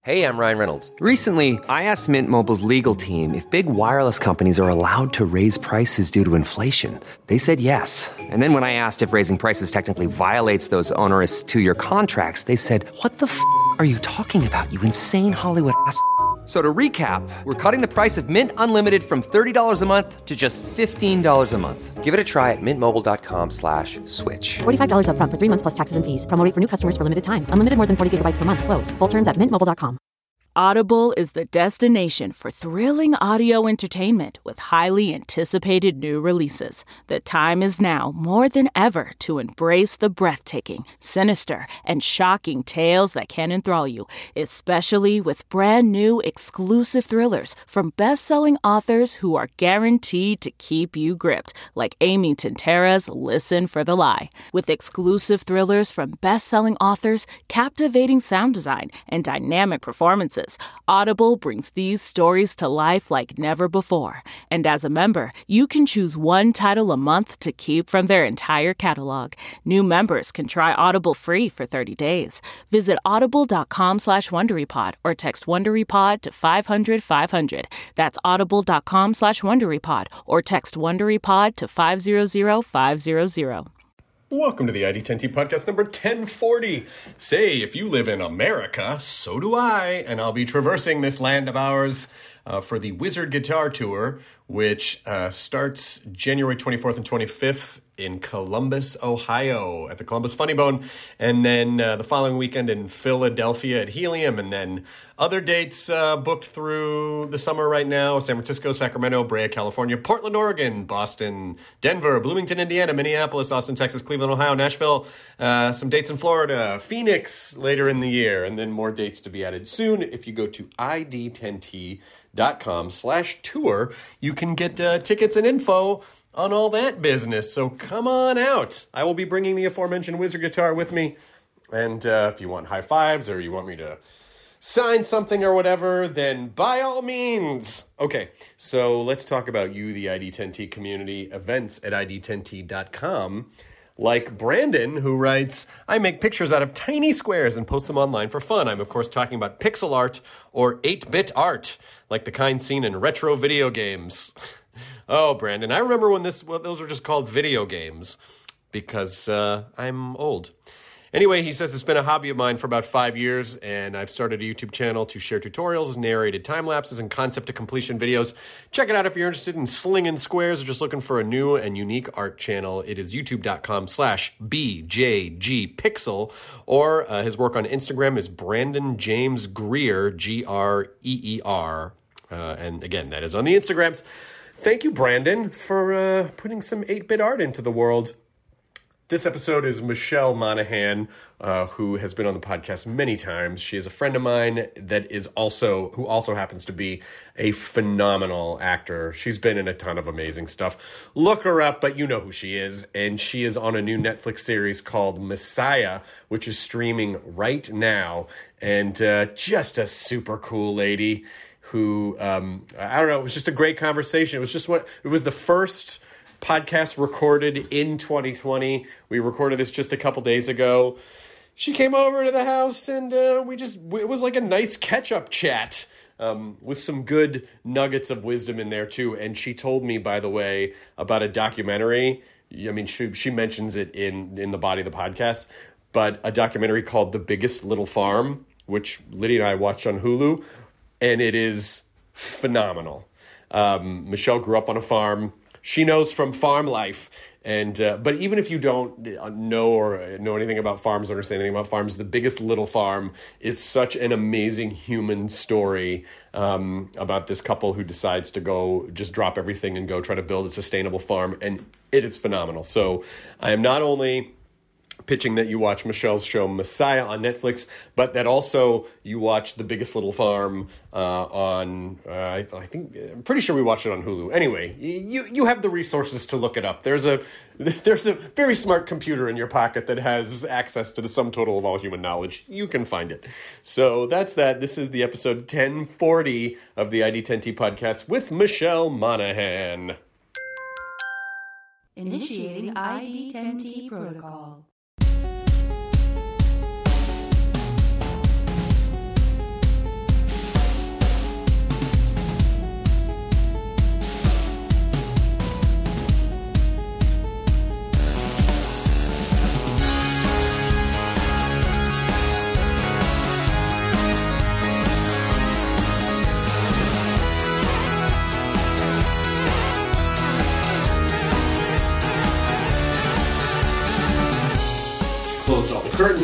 Hey, I'm Ryan Reynolds. Recently, I asked Mint Mobile's legal team if big wireless companies are allowed to raise prices due to inflation. They said yes. And then when I asked if raising prices technically violates those onerous two-year contracts, they said, "What the f*** are you talking about, you insane Hollywood ass?" So to recap, we're cutting the price of Mint Unlimited from $30 a month to just $15 a month. Give it a try at mintmobile.com/switch. $45 up front for 3 months plus taxes and fees. Promo rate for new customers for limited time. Unlimited more than 40 gigabytes per month. Slows full terms at mintmobile.com. Audible is the destination for thrilling audio entertainment with highly anticipated new releases. The time is now more than ever to embrace the breathtaking, sinister, and shocking tales that can enthrall you, especially with brand new exclusive thrillers from best-selling authors who are guaranteed to keep you gripped, like Amy Tintera's Listen for the Lie. With exclusive thrillers from best-selling authors, captivating sound design, and dynamic performances, Audible brings these stories to life like never before. And as a member, you can choose one title a month to keep from their entire catalog. New members can try Audible free for 30 days. Visit audible.com/WonderyPod or text WonderyPod to 500-500. That's audible.com/WonderyPod or text WonderyPod to 500-500. Welcome to the ID10T podcast number 1040. Say, if you live in America, so do I, and I'll be traversing this land of ours for the Wizard Guitar Tour, which starts January 24th and 25th in Columbus, Ohio, at the Columbus Funny Bone, and then the following weekend in Philadelphia at Helium, and then other dates booked through the summer right now: San Francisco, Sacramento, Brea, California, Portland, Oregon, Boston, Denver, Bloomington, Indiana, Minneapolis, Austin, Texas, Cleveland, Ohio, Nashville, some dates in Florida, Phoenix later in the year, and then more dates to be added soon. If you go to id10t.com/tour, you can get tickets and info on all that business. So come on out. I will be bringing the aforementioned Wizard guitar with me. And if you want high fives or you want me to sign something or whatever, then by all means. Okay, so let's talk about you, the ID10T community, events at id10t.com. Like Brandon, who writes, "I make pictures out of tiny squares and post them online for fun." I'm, of course, talking about pixel art or 8-bit art, like the kind seen in retro video games. Oh, Brandon, I remember when those were just called video games, because I'm old. Anyway, he says, "It's been a hobby of mine for about 5 years, and I've started a YouTube channel to share tutorials, narrated time-lapses, and concept-to-completion videos. Check it out if you're interested in slinging squares or just looking for a new and unique art channel. It is youtube.com/BJGPixel, or his work on Instagram is Brandon James Greer, Greer. And again, that is on the Instagrams. Thank you, Brandon, for putting some 8-bit art into the world. This episode is Michelle Monaghan, who has been on the podcast many times. She is a friend of mine who also happens to be a phenomenal actor. She's been in a ton of amazing stuff. Look her up, but you know who she is. And she is on a new Netflix series called Messiah, which is streaming right now. And just a super cool lady who, I don't know, it was just a great conversation. It was the first podcast recorded in 2020. We recorded this just a couple days ago. She came over to the house and it was like a nice catch-up chat with some good nuggets of wisdom in there too. And she told me, by the way, about a documentary. I mean, she mentions it in the body of the podcast, but a documentary called The Biggest Little Farm, which Lydia and I watched on Hulu, and it is phenomenal. Michelle grew up on a farm. She knows from farm life. And but even if you don't know anything about farms or understand anything about farms, The Biggest Little Farm is such an amazing human story about this couple who decides to go just drop everything and go try to build a sustainable farm. And it is phenomenal. So I am not only pitching that you watch Michelle's show Messiah on Netflix, but that also you watch The Biggest Little Farm on, I'm pretty sure we watched it on Hulu. Anyway, you have the resources to look it up. There's a very smart computer in your pocket that has access to the sum total of all human knowledge. You can find it. So that's that. This is the episode 1040 of the ID10T podcast with Michelle Monaghan. Initiating ID10T protocol. 。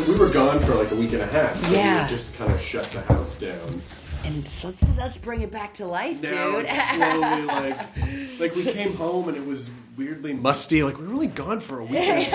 we were gone for like a week and a half, so Yeah. we just kind of shut the house down. And let's bring it back to life, Now dude. it's slowly like we came home and it was weirdly musty. Like we were only gone for a week.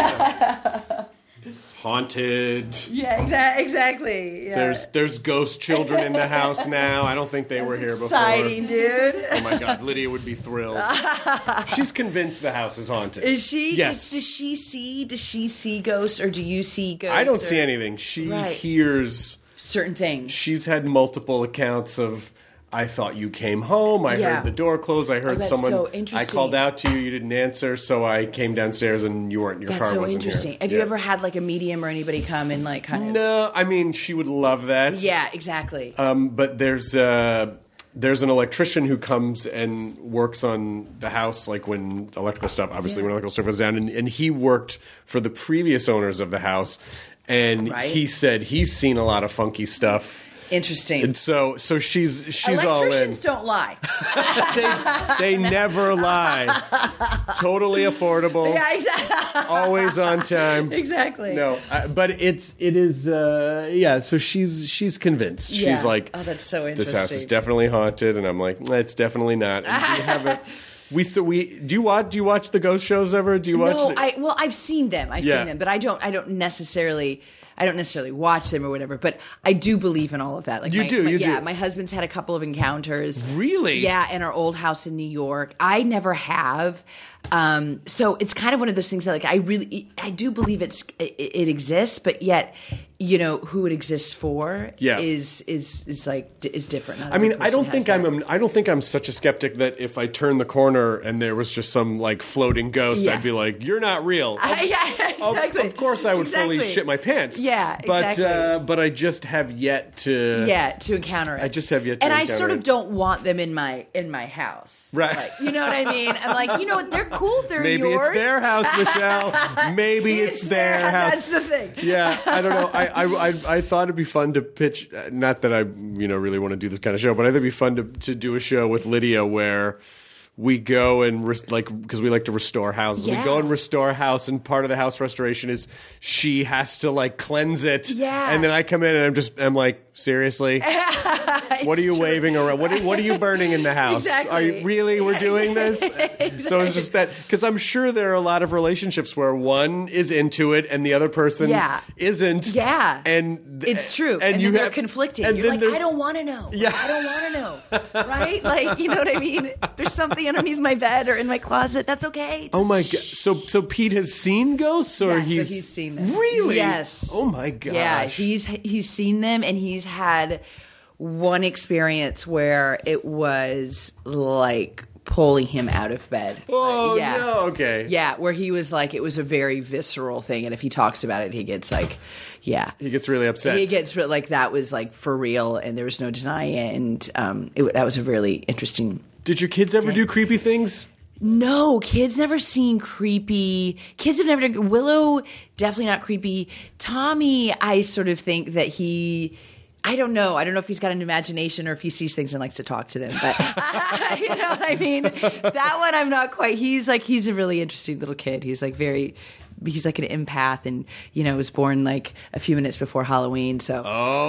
It's haunted. Yeah, exactly. Yeah. There's ghost children in the house now. I don't think they were here before. Exciting, dude. Oh my God, Lydia would be thrilled. She's convinced the house is haunted. Is she? Yes. Does she see ghosts, or do you see ghosts? I don't see anything. She hears certain things. She's had multiple accounts of, I thought you came home. I Yeah. heard the door close. I heard that's someone. so I interesting. called out to you. You didn't answer. So I came downstairs and you weren't. Your That's car so wasn't interesting. here. Have you ever had like a medium or anybody come and like kind of? No, I mean she would love that. Yeah, exactly. But there's an electrician who comes and works on the house, like when electrical stuff. Obviously, when electrical stuff goes down, and he worked for the previous owners of the house, and he said he's seen a lot of funky stuff. Interesting. And so she's all in. Electricians don't lie. They never lie. Totally affordable. Yeah, exactly. Always on time. Exactly. No, but it is. So she's convinced. Yeah. She's like, oh, that's so this house is interesting. definitely haunted, and I'm like, it's definitely not. And we haven't. Do you watch the ghost shows ever? Do you watch? No, I've seen them. I've Yeah. seen them, but I don't necessarily watch them or whatever. But I do believe in all of that. Like You do. Yeah, my husband's had a couple of encounters. Really? Yeah, in our old house in New York. I never have. So it's kind of one of those things that like I do believe it exists, but yet who it exists for is different. Not I mean, every I don't person think has that. I don't think I'm such a skeptic that if I turn the corner and there was just some like floating ghost, Yeah. I'd be like, "You're not real." Yeah, exactly. Of course, I would fully Exactly. shit my pants. Yeah, but exactly. but I just have yet to. To encounter it. I just have yet to and I encounter sort of it. don't want them in my house. Right. Like, you know what I mean? I'm like, you know what? They're cool. They're Maybe yours. it's their house, Michelle. Maybe it's their house. That's the thing. Yeah, I don't know. I thought it'd be fun to pitch. Not that I really want to do this kind of show, but I think it'd be fun to do a show with Lydia where we go and because we like to restore houses. Yeah. We go and restore a house, and part of the house restoration is she has to like cleanse it. Yeah. And then I come in and I'm like, seriously. What are you waving around? What are you burning in the house? Exactly. Are you really? We're doing this? So it's just that because I'm sure there are a lot of relationships where one is into it and the other person isn't. Yeah. And It's true. And then they're conflicting. and You're then like, there's- I don't want to know. Yeah. I don't want to know. Right? Like, you know what I mean? There's something underneath my bed or in my closet. That's okay. Oh my god! So Pete has seen ghosts, or Yeah, so he's seen them. Really? Yes. Oh my gosh! Yeah, he's seen them, and he's had one experience where it was like pulling him out of bed. Oh yeah. no! Okay. Yeah, where he was like, it was a very visceral thing, and if he talks about it, he gets like, yeah. He gets really upset. He gets like, that was like for real, and there was no denying it, and that was a really interesting. Did your kids ever do creepy things? No, kids never seen creepy. Kids have never done. Willow, definitely not creepy. Tommy, I sort of think that I don't know. I don't know if he's got an imagination or if he sees things and likes to talk to them. But you know what I mean? That one I'm not quite. He's a really interesting little kid. He's like he's like an empath, and was born like a few minutes before Halloween. So Oh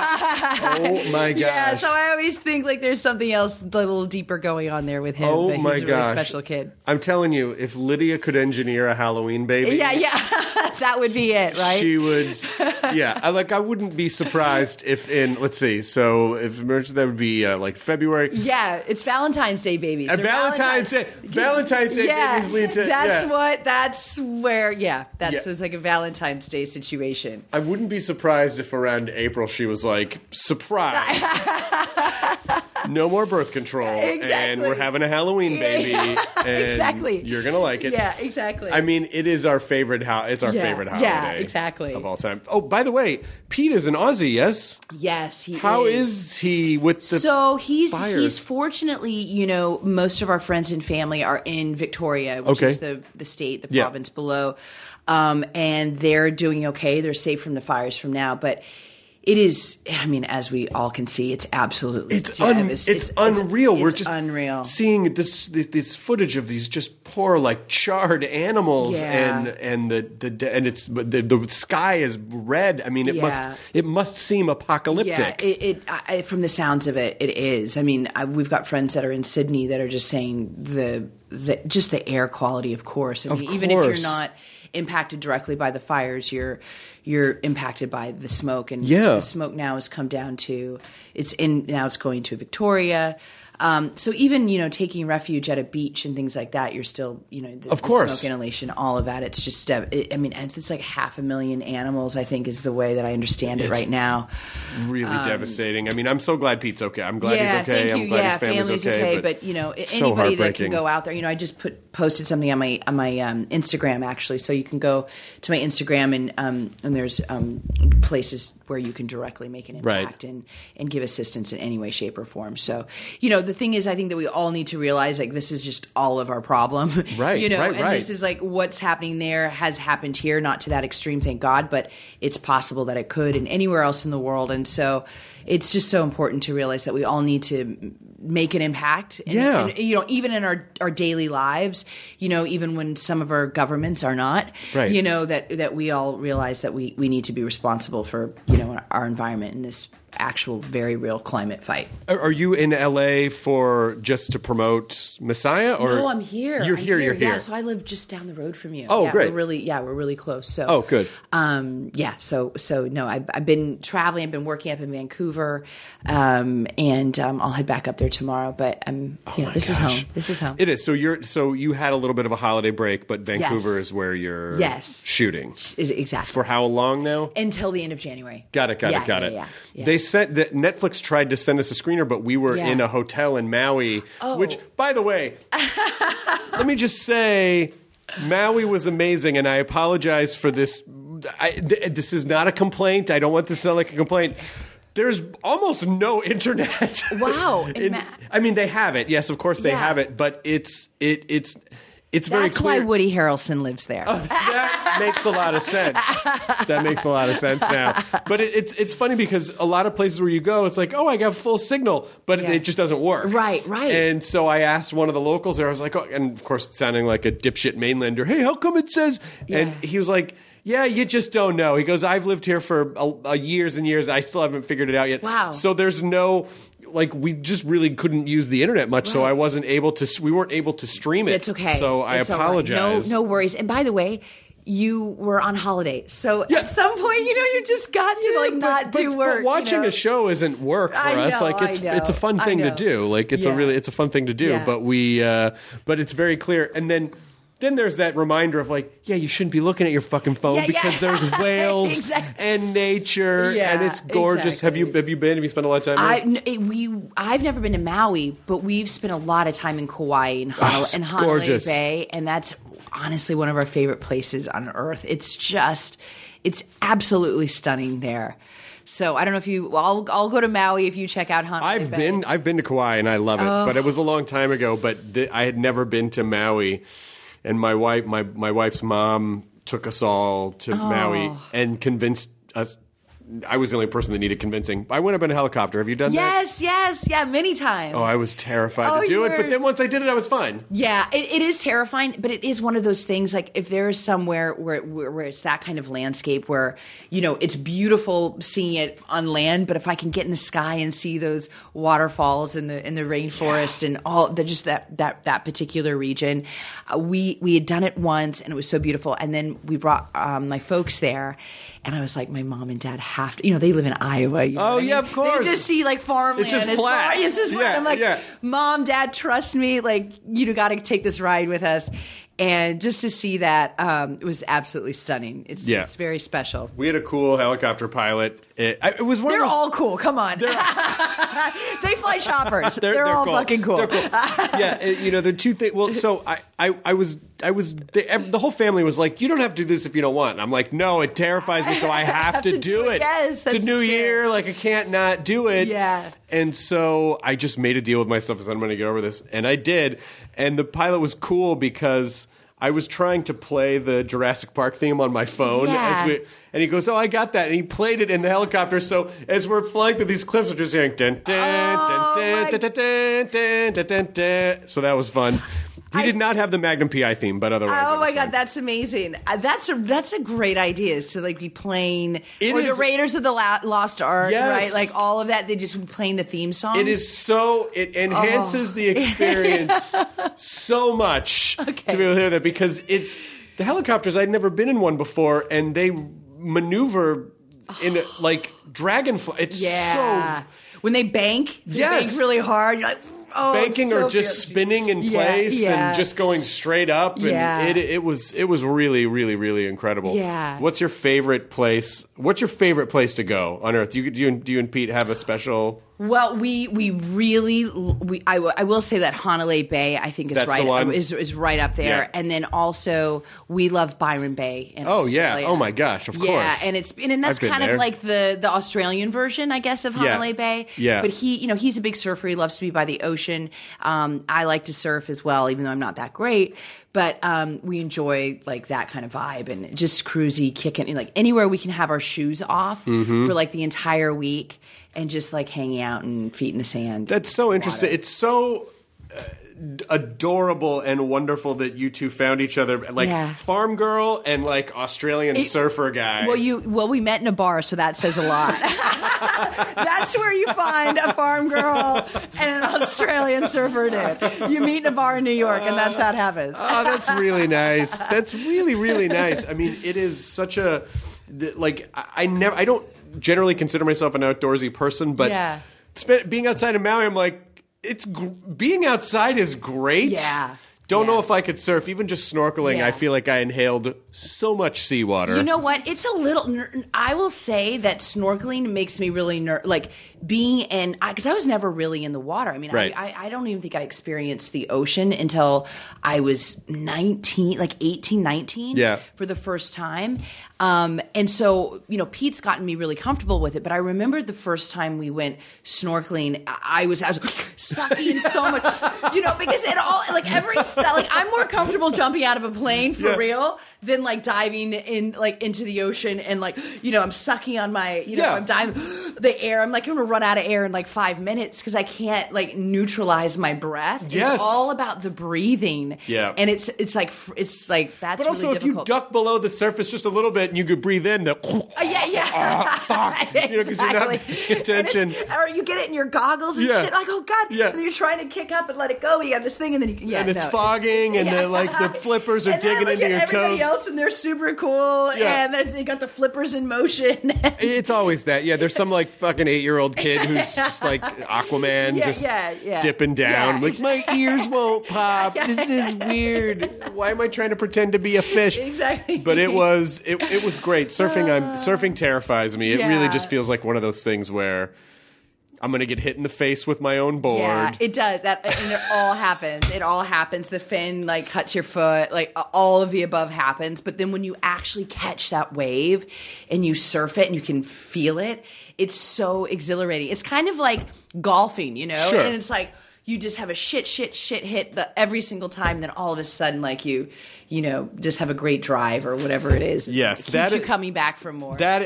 my gosh! yeah. So I always think like there's something else a little deeper going on there with him. Oh but my he's a really gosh! special kid. I'm telling you, if Lydia could engineer a Halloween baby, Yeah, that would be it, right? she would. Yeah, I wouldn't be surprised if let's see. So if emerged, that would be like February. Yeah, it's Valentine's Day babies. They're Valentine's Day babies lead to. That's where. Yeah, Yeah. it's like a Valentine's Day situation. I wouldn't be surprised if around April she was like, surprise. No more birth control. Exactly. And we're having a Halloween baby. And Exactly. You're going to like it. Yeah, exactly. I mean, it is our favorite It's our favorite holiday. Yeah, exactly. Of all time. Oh, by the way, Pete is an Aussie, yes? Yes, he is. How is he with the So he's fires? fortunately, most of our friends and family are in Victoria, which Okay. is the state, the Yeah. province below, and they're doing okay. They're safe from the fires from now, but it is. I mean, as we all can see, it's absolutely It's unreal. We're just unreal. seeing this footage of these just poor, like charred animals, Yeah. and the sky is red. I mean, it must seem apocalyptic. Yeah, from the sounds of it, it is. I mean, we've got friends that are in Sydney that are just saying just the air quality. Of course, I mean, even if you're not impacted directly by the fires, you're impacted by the smoke, and the smoke now has come down to now it's going to Victoria. So even, taking refuge at a beach and things like that, you're still, the smoke inhalation, all of that. It's just, and it's like 500,000 animals, I think, is the way that I understand it right now. Really devastating. I mean, I'm so glad Pete's okay. I'm glad he's okay. Thank you. I'm glad his family's okay. But so anybody that can go out there, I just posted something on my Instagram, actually. So you can go to my Instagram and there's places where you can directly make an impact and give assistance in any way, shape, or form. So, the thing is, I think that we all need to realize, like, this is just all of our problem. Right, and this is like what's happening there has happened here, not to that extreme, thank God, but it's possible that it could and anywhere else in the world. And so it's just so important to realize that we all need to make an impact. And, even in our daily lives, even when some of our governments are not, that we all realize that we need to be responsible for, our environment in this actual very real climate fight. Are you in LA just to promote Messiah? Or no, I'm here. You're here. Yeah, so I live just down the road from you. Oh, great. We're really close. So good. So no, I've been traveling. I've been working up in Vancouver, and I'll head back up there tomorrow. But this is home. This is home. It is. So you had a little bit of a holiday break, but Vancouver is where you're shooting. Exactly. For how long now? Until the end of January. Got it. Yeah. They said that Netflix tried to send us a screener, but we were in a hotel in Maui, which, by the way, let me just say, Maui was amazing, and I apologize for this. This is not a complaint. I don't want this to sound like a complaint. There's almost no internet. Wow. I mean, they have it. Yes, of course they have it, but it's very clear. That's why Woody Harrelson lives there. That makes a lot of sense. That makes a lot of sense now. But it's funny because a lot of places where you go, it's like, I got full signal, but it just doesn't work. Right. And so I asked one of the locals there, I was like, and of course sounding like a dipshit mainlander, hey, how come it says? Yeah. And he was like, yeah, you just don't know. He goes, I've lived here for years and years. I still haven't figured it out yet. Wow. So there's no... we just really couldn't use the internet much, so we weren't able to stream it. It's okay. So I apologize. Right. No worries. And by the way, you were on holiday, so at some point, you just got to not do work. But watching a show isn't work for us. It's a fun thing to do. It's a fun thing to do. Yeah. But it's very clear. And then there's that reminder of you shouldn't be looking at your fucking phone because there's whales and nature and it's gorgeous. Exactly. Have you been? Have you spent a lot of time there? I've never been to Maui, but we've spent a lot of time in Kauai and Honolulu gorgeous. Bay, and that's honestly one of our favorite places on earth. It's absolutely stunning there. So I don't know if I'll go to Maui if you check out Honolulu Bay. I've been to Kauai and I love it, but it was a long time ago. But I had never been to Maui. And my wife's mom took us all to Maui and convinced us. I was the only person that needed convincing. I went up in a helicopter. Have you done that? Yes, many times. Oh, I was terrified to do it, but then once I did it, I was fine. Yeah, it is terrifying, but it is one of those things. Like if there is somewhere where it's that kind of landscape where it's beautiful seeing it on land, but if I can get in the sky and see those waterfalls in the rainforest and all just that particular region, we had done it once and it was so beautiful, and then we brought my folks there. And I was like, my mom and dad have to, they live in Iowa. Of course. They just see farmland. It's just flat. It's just flat. I'm like, Mom, Dad, trust me. You got to take this ride with us. And just to see that, it was absolutely stunning. It's very special. We had a cool helicopter pilot. It was one. They're of those, all cool. Come on. They fly choppers. they're all cool. fucking cool. They're cool. Yeah, the two things. Well, so I was. The whole family was like, "You don't have to do this if you don't want." And I'm like, "No, it terrifies me, so I have to do it." Yes, it's a new year. I can't not do it. Yeah. And so I just made a deal with myself. I said, I'm going to get over this, and I did. And the pilot was cool because I was trying to play the Jurassic Park theme on my phone. Yeah. And he goes, oh, I got that. And he played it in the helicopter. So as we're flying through these cliffs, we're just hearing dun, dun, dun, dun, dun, dun, dun, dun, dun, dun. So that was fun. He did not have the Magnum PI theme, but otherwise. Oh it was my fun. God, that's amazing! That's a great idea. Is to like be playing It or is- the Raiders of the Lost Ark, Yes. right? Like all of that. They just be playing the theme song. It is so, it enhances the experience so much to be able to hear that, because it's the helicopters. I'd never been in one before, and they maneuver in like dragonfly. It's so when they bank, bank really hard. You're like, oh, banking it's so or just fancy. spinning in place and just going straight up. And it was really, really, really incredible. Yeah. What's your favorite place? What's your favorite place to go on Earth? Do you and Pete have a special? Well, we really I will say that Hanalei Bay I think is That's right the one? is right up there, Yeah. and then also we love Byron Bay in Australia. Oh my gosh, of Yeah, course. and that's I've been kind there. of like the Australian version, I guess, of Yeah. Hanalei Bay. Yeah. But he's a big surfer. He loves to be by the ocean. I like to surf as well, even though I'm not that great. But we enjoy like that kind of vibe and just cruisy, kicking, like anywhere we can have our shoes off Mm-hmm. for like the entire week and just like hanging out and feet in the sand. That's so interesting. It's so adorable and wonderful that you two found each other, like farm girl and like Australian surfer guy. Well, we met in a bar, so that says a lot. That's where you find a farm girl and an Australian surfer dude. You meet in a bar in New York, and that's how it happens. Oh, that's really nice. That's really, really nice. I mean, it is such a like I don't generally consider myself an outdoorsy person, but being outside of Maui, I'm like, being outside is great. Yeah. Don't know if I could surf. Even just snorkeling, Yeah. I feel like I inhaled so much seawater. You know what? It's a little. I will say that snorkeling makes me really like being in, because I was never really in the water. I mean, Right. I don't even think I experienced the ocean until I was 19, like 18, 19 for the first time. And so, Pete's gotten me really comfortable with it. But I remember the first time we went snorkeling, I was sucking so much, because it all, like every, like I'm more comfortable jumping out of a plane for real than like diving in, like into the ocean and like, I'm sucking on my, I'm diving the air. I'm like, I'm going to run out of air in like 5 minutes because I can't like neutralize my breath. Yes. It's all about the breathing. Yeah. And it's like that's but also, really if you difficult. duck below the surface just a little bit and you could breathe in, the fuck, because you're not paying attention. Or you get it in your goggles and shit. Like, oh God! Yeah. And then you're trying to kick up and let it go. You have this thing, and then and it's fogging, and the flippers are and then digging look into at your everybody toes. else, and they're super cool, and they got the flippers in motion. It's always that. Yeah, there's some like fucking 8-year-old kid who's just like Aquaman, dipping down. Like, my ears won't pop. This is weird. Why am I trying to pretend to be a fish? Exactly. But it was great. Surfing terrifies me. It really just feels like one of those things where I'm going to get hit in the face with my own board. Yeah, it does. And it all happens. It all happens. The fin like cuts your foot. Like all of the above happens. But then when you actually catch that wave and you surf it and you can feel it, it's so exhilarating. It's kind of like golfing, Sure. And it's like you just have a shit hit every single time. Then all of a sudden, like you just have a great drive or whatever it is. Yes, it keeps you coming back for more. That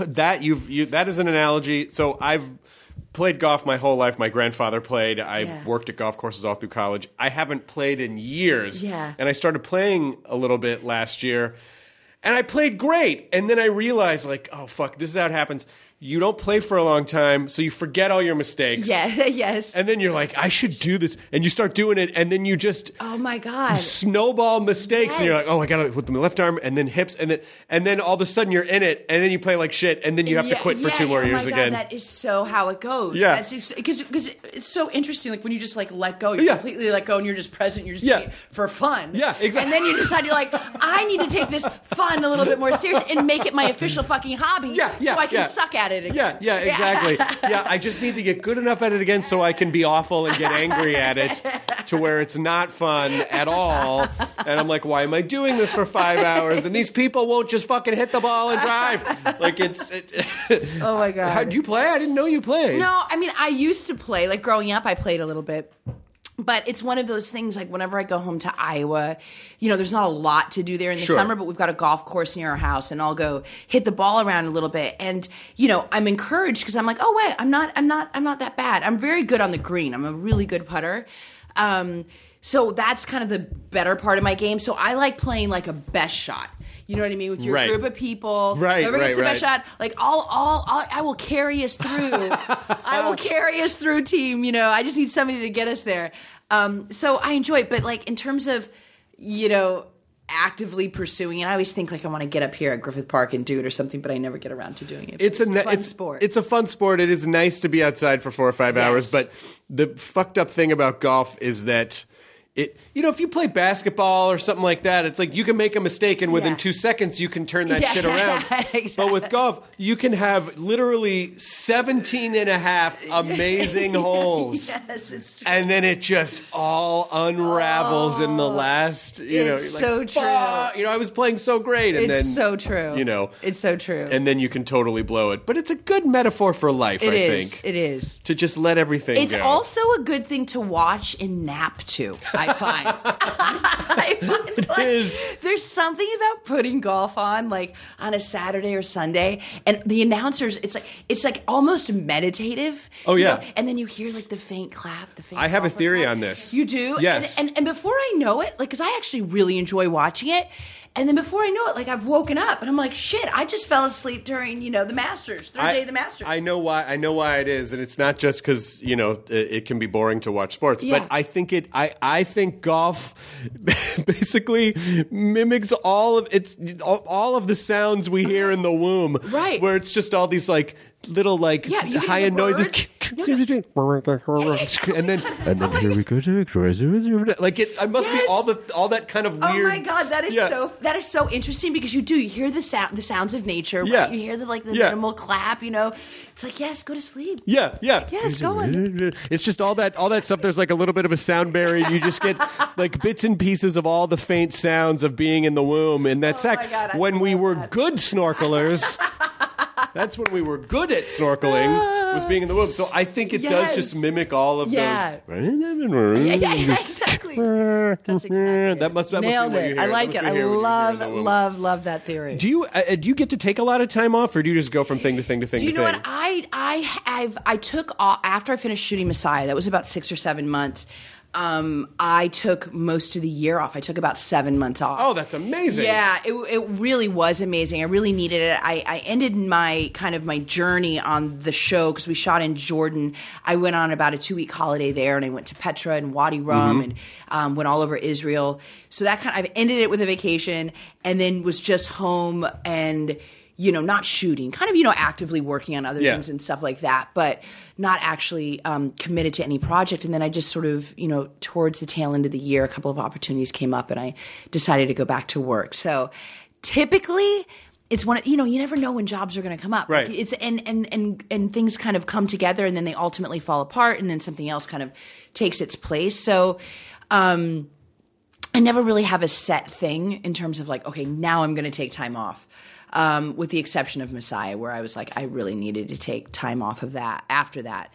is an analogy. So I've played golf my whole life. My grandfather played. I worked at golf courses all through college. I haven't played in years. Yeah. And I started playing a little bit last year. And I played great. And then I realized, like, oh, fuck, this is how it happens. You don't play for a long time, so you forget all your mistakes. Yeah, yes. And then you're like, I should do this. And you start doing it, and then you just oh my God, snowball mistakes. And you're like, oh, I got to with my left arm, and then hips, and then all of a sudden you're in it, and then you play like shit, and then you have to quit for 2 more years again. That is so how it goes. Yeah. Because it's so interesting. Like when you just like let go, you completely let go, and you're just present. You're just doing it for fun. Yeah, exactly. And then you decide you're like, I need to take this fun a little bit more serious and make it my official fucking hobby. so I can suck at it again. Yeah, exactly. Yeah, I just need to get good enough at it again so I can be awful and get angry at it to where it's not fun at all. And I'm like, why am I doing this for 5 hours? And these people won't just fucking hit the ball and drive. Like Oh my God. How do you play? I didn't know you played. No, I mean, I used to play. Like growing up, I played a little bit. But it's one of those things, like whenever I go home to Iowa, there's not a lot to do there in the Sure. summer, but we've got a golf course near our house, and I'll go hit the ball around a little bit. And, I'm encouraged because I'm like, oh wait, I'm not that bad. I'm very good on the green. I'm a really good putter. So that's kind of the better part of my game. So I like playing like a best shot. You know what I mean? With your Right. group of people. Right, Whoever gets the best right. shot, like I will carry us through. I will carry us through, team. I just need somebody to get us there. So I enjoy it. But like in terms of, actively pursuing it, I always think like I want to get up here at Griffith Park and do it or something, but I never get around to doing it. It's a fun sport. It's a fun sport. It is nice to be outside for 4 or 5 hours, but the fucked up thing about golf is that if you play basketball or something like that, it's like you can make a mistake and within 2 seconds you can turn that shit around. Exactly. But with golf, you can have literally 17 and a half amazing holes. Yes, it's true. And then it just all unravels in the last, It's you're like, so true. "Fuck," I was playing so great. And then, It's so true. It's so true. and then you can totally blow it. But it's a good metaphor for life, I think. It is. To just let everything It's go. also a good thing to watch and nap to, I find. I find like, is. there's something about putting golf on like on a Saturday or Sunday, and the announcers, it's like almost meditative. Oh, yeah. And then you hear like the faint clap, I have a golfer theory clap. on this. You do? Yes. And before I know it, like, because I actually really enjoy watching it. And then before I know it, like I've woken up and I'm like, shit, I just fell asleep during, the Masters, third day of the Masters. I know why it is, and it's not just because it can be boring to watch sports, Yeah. but I think I think golf basically mimics all of the sounds we hear in the womb, Right. Where it's just all these like little like Yeah, you can high hear end noises, birds. and then here we go to like it. I must be Yes. all that kind of Oh weird. my god, that is so interesting because you hear the sounds of nature. Right? Yeah. You hear the Yeah. minimal clap. It's like, yes, go to sleep. Yeah. Yes, go on. It's just all that stuff. There's like a little bit of a sound barrier. You just get like bits and pieces of all the faint sounds of being in the womb, and that's Oh my God, I when we love were that. good snorkelers. That's when we were good at snorkeling, was being in the womb. So I think it does Yes. just mimic all of Yeah. those. Yeah, exactly. That's exactly That must be Nailed what you it. hear. I like That it. must I be what you hear in the womb. love that theory. Do you get to take a lot of time off, or do you just go from thing to thing to thing? Do you to know thing? what I took off after I finished shooting Messiah? That was about 6 or 7 months. I took most of the year off. I took about 7 months off. Oh, that's amazing. Yeah, it really was amazing. I really needed it. I ended my journey on the show because we shot in Jordan. I went on about a 2-week holiday there, and I went to Petra and Wadi Rum and went all over Israel. So that I've ended it with a vacation, and then was just home and not shooting, actively working on other things and stuff like that, but not actually committed to any project. And then I just sort of, towards the tail end of the year, a couple of opportunities came up and I decided to go back to work. So typically it's one, you never know when jobs are going to come up. Right. Like it's, and things kind of come together and then they ultimately fall apart and then something else kind of takes its place. So, I never really have a set thing in terms of like, okay, now I'm going to take time off. With the exception of Messiah, where I was like, I really needed to take time off of that after that.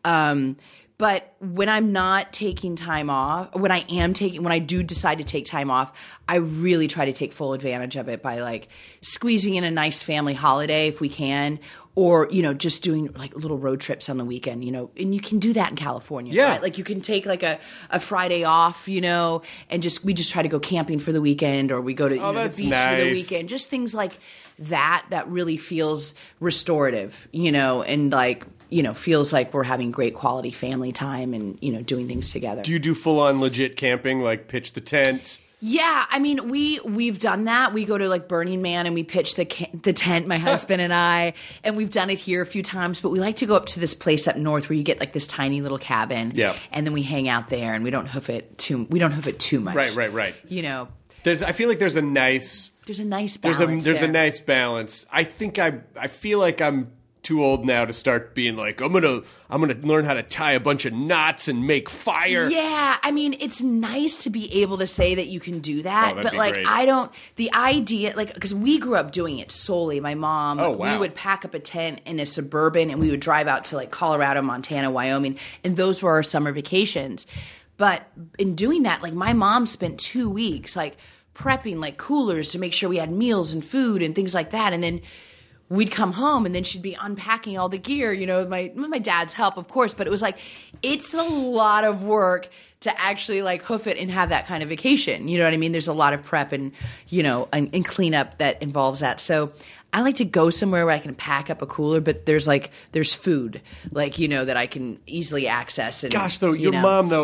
But when I'm not taking time off, when I do decide to take time off, I really try to take full advantage of it by like squeezing in a nice family holiday if we can, or, just doing like little road trips on the weekend, and you can do that in California. Yeah. Right? Like you can take like a Friday off, and we just try to go camping for the weekend, or we go to the that's beach for nice. the weekend. Just things like that really feels restorative, and like, feels like we're having great quality family time and, doing things together. Do you do full on legit camping, like pitch the tent? Yeah, I mean, we've done that. We go to like Burning Man and we pitch the tent, my husband and I, and we've done it here a few times. But we like to go up to this place up north where you get like this tiny little cabin, and then we hang out there and we don't hoof it too much. Right. I feel like there's a nice balance. There's a there. nice balance. I think I feel like I'm too old now to start being like, I'm gonna learn how to tie a bunch of knots and make fire. Yeah, I mean, it's nice to be able to say that you can do that, that'd but be like great. the idea, like, because we grew up doing it solely. My mom, Oh, wow. we would pack up a tent in a Suburban and we would drive out to like Colorado, Montana, Wyoming, and those were our summer vacations. But in doing that, like my mom spent 2 weeks like prepping like coolers to make sure we had meals and food and things like that. And then we'd come home and then she'd be unpacking all the gear, you know, with my dad's help, of course. But it was like, it's a lot of work to actually like hoof it and have that kind of vacation. You know what I mean? There's a lot of prep and, you know, and cleanup that involves that. So I like to go somewhere where I can pack up a cooler, but there's food, like, you know, that I can easily access. And, Gosh, though, your mom, though,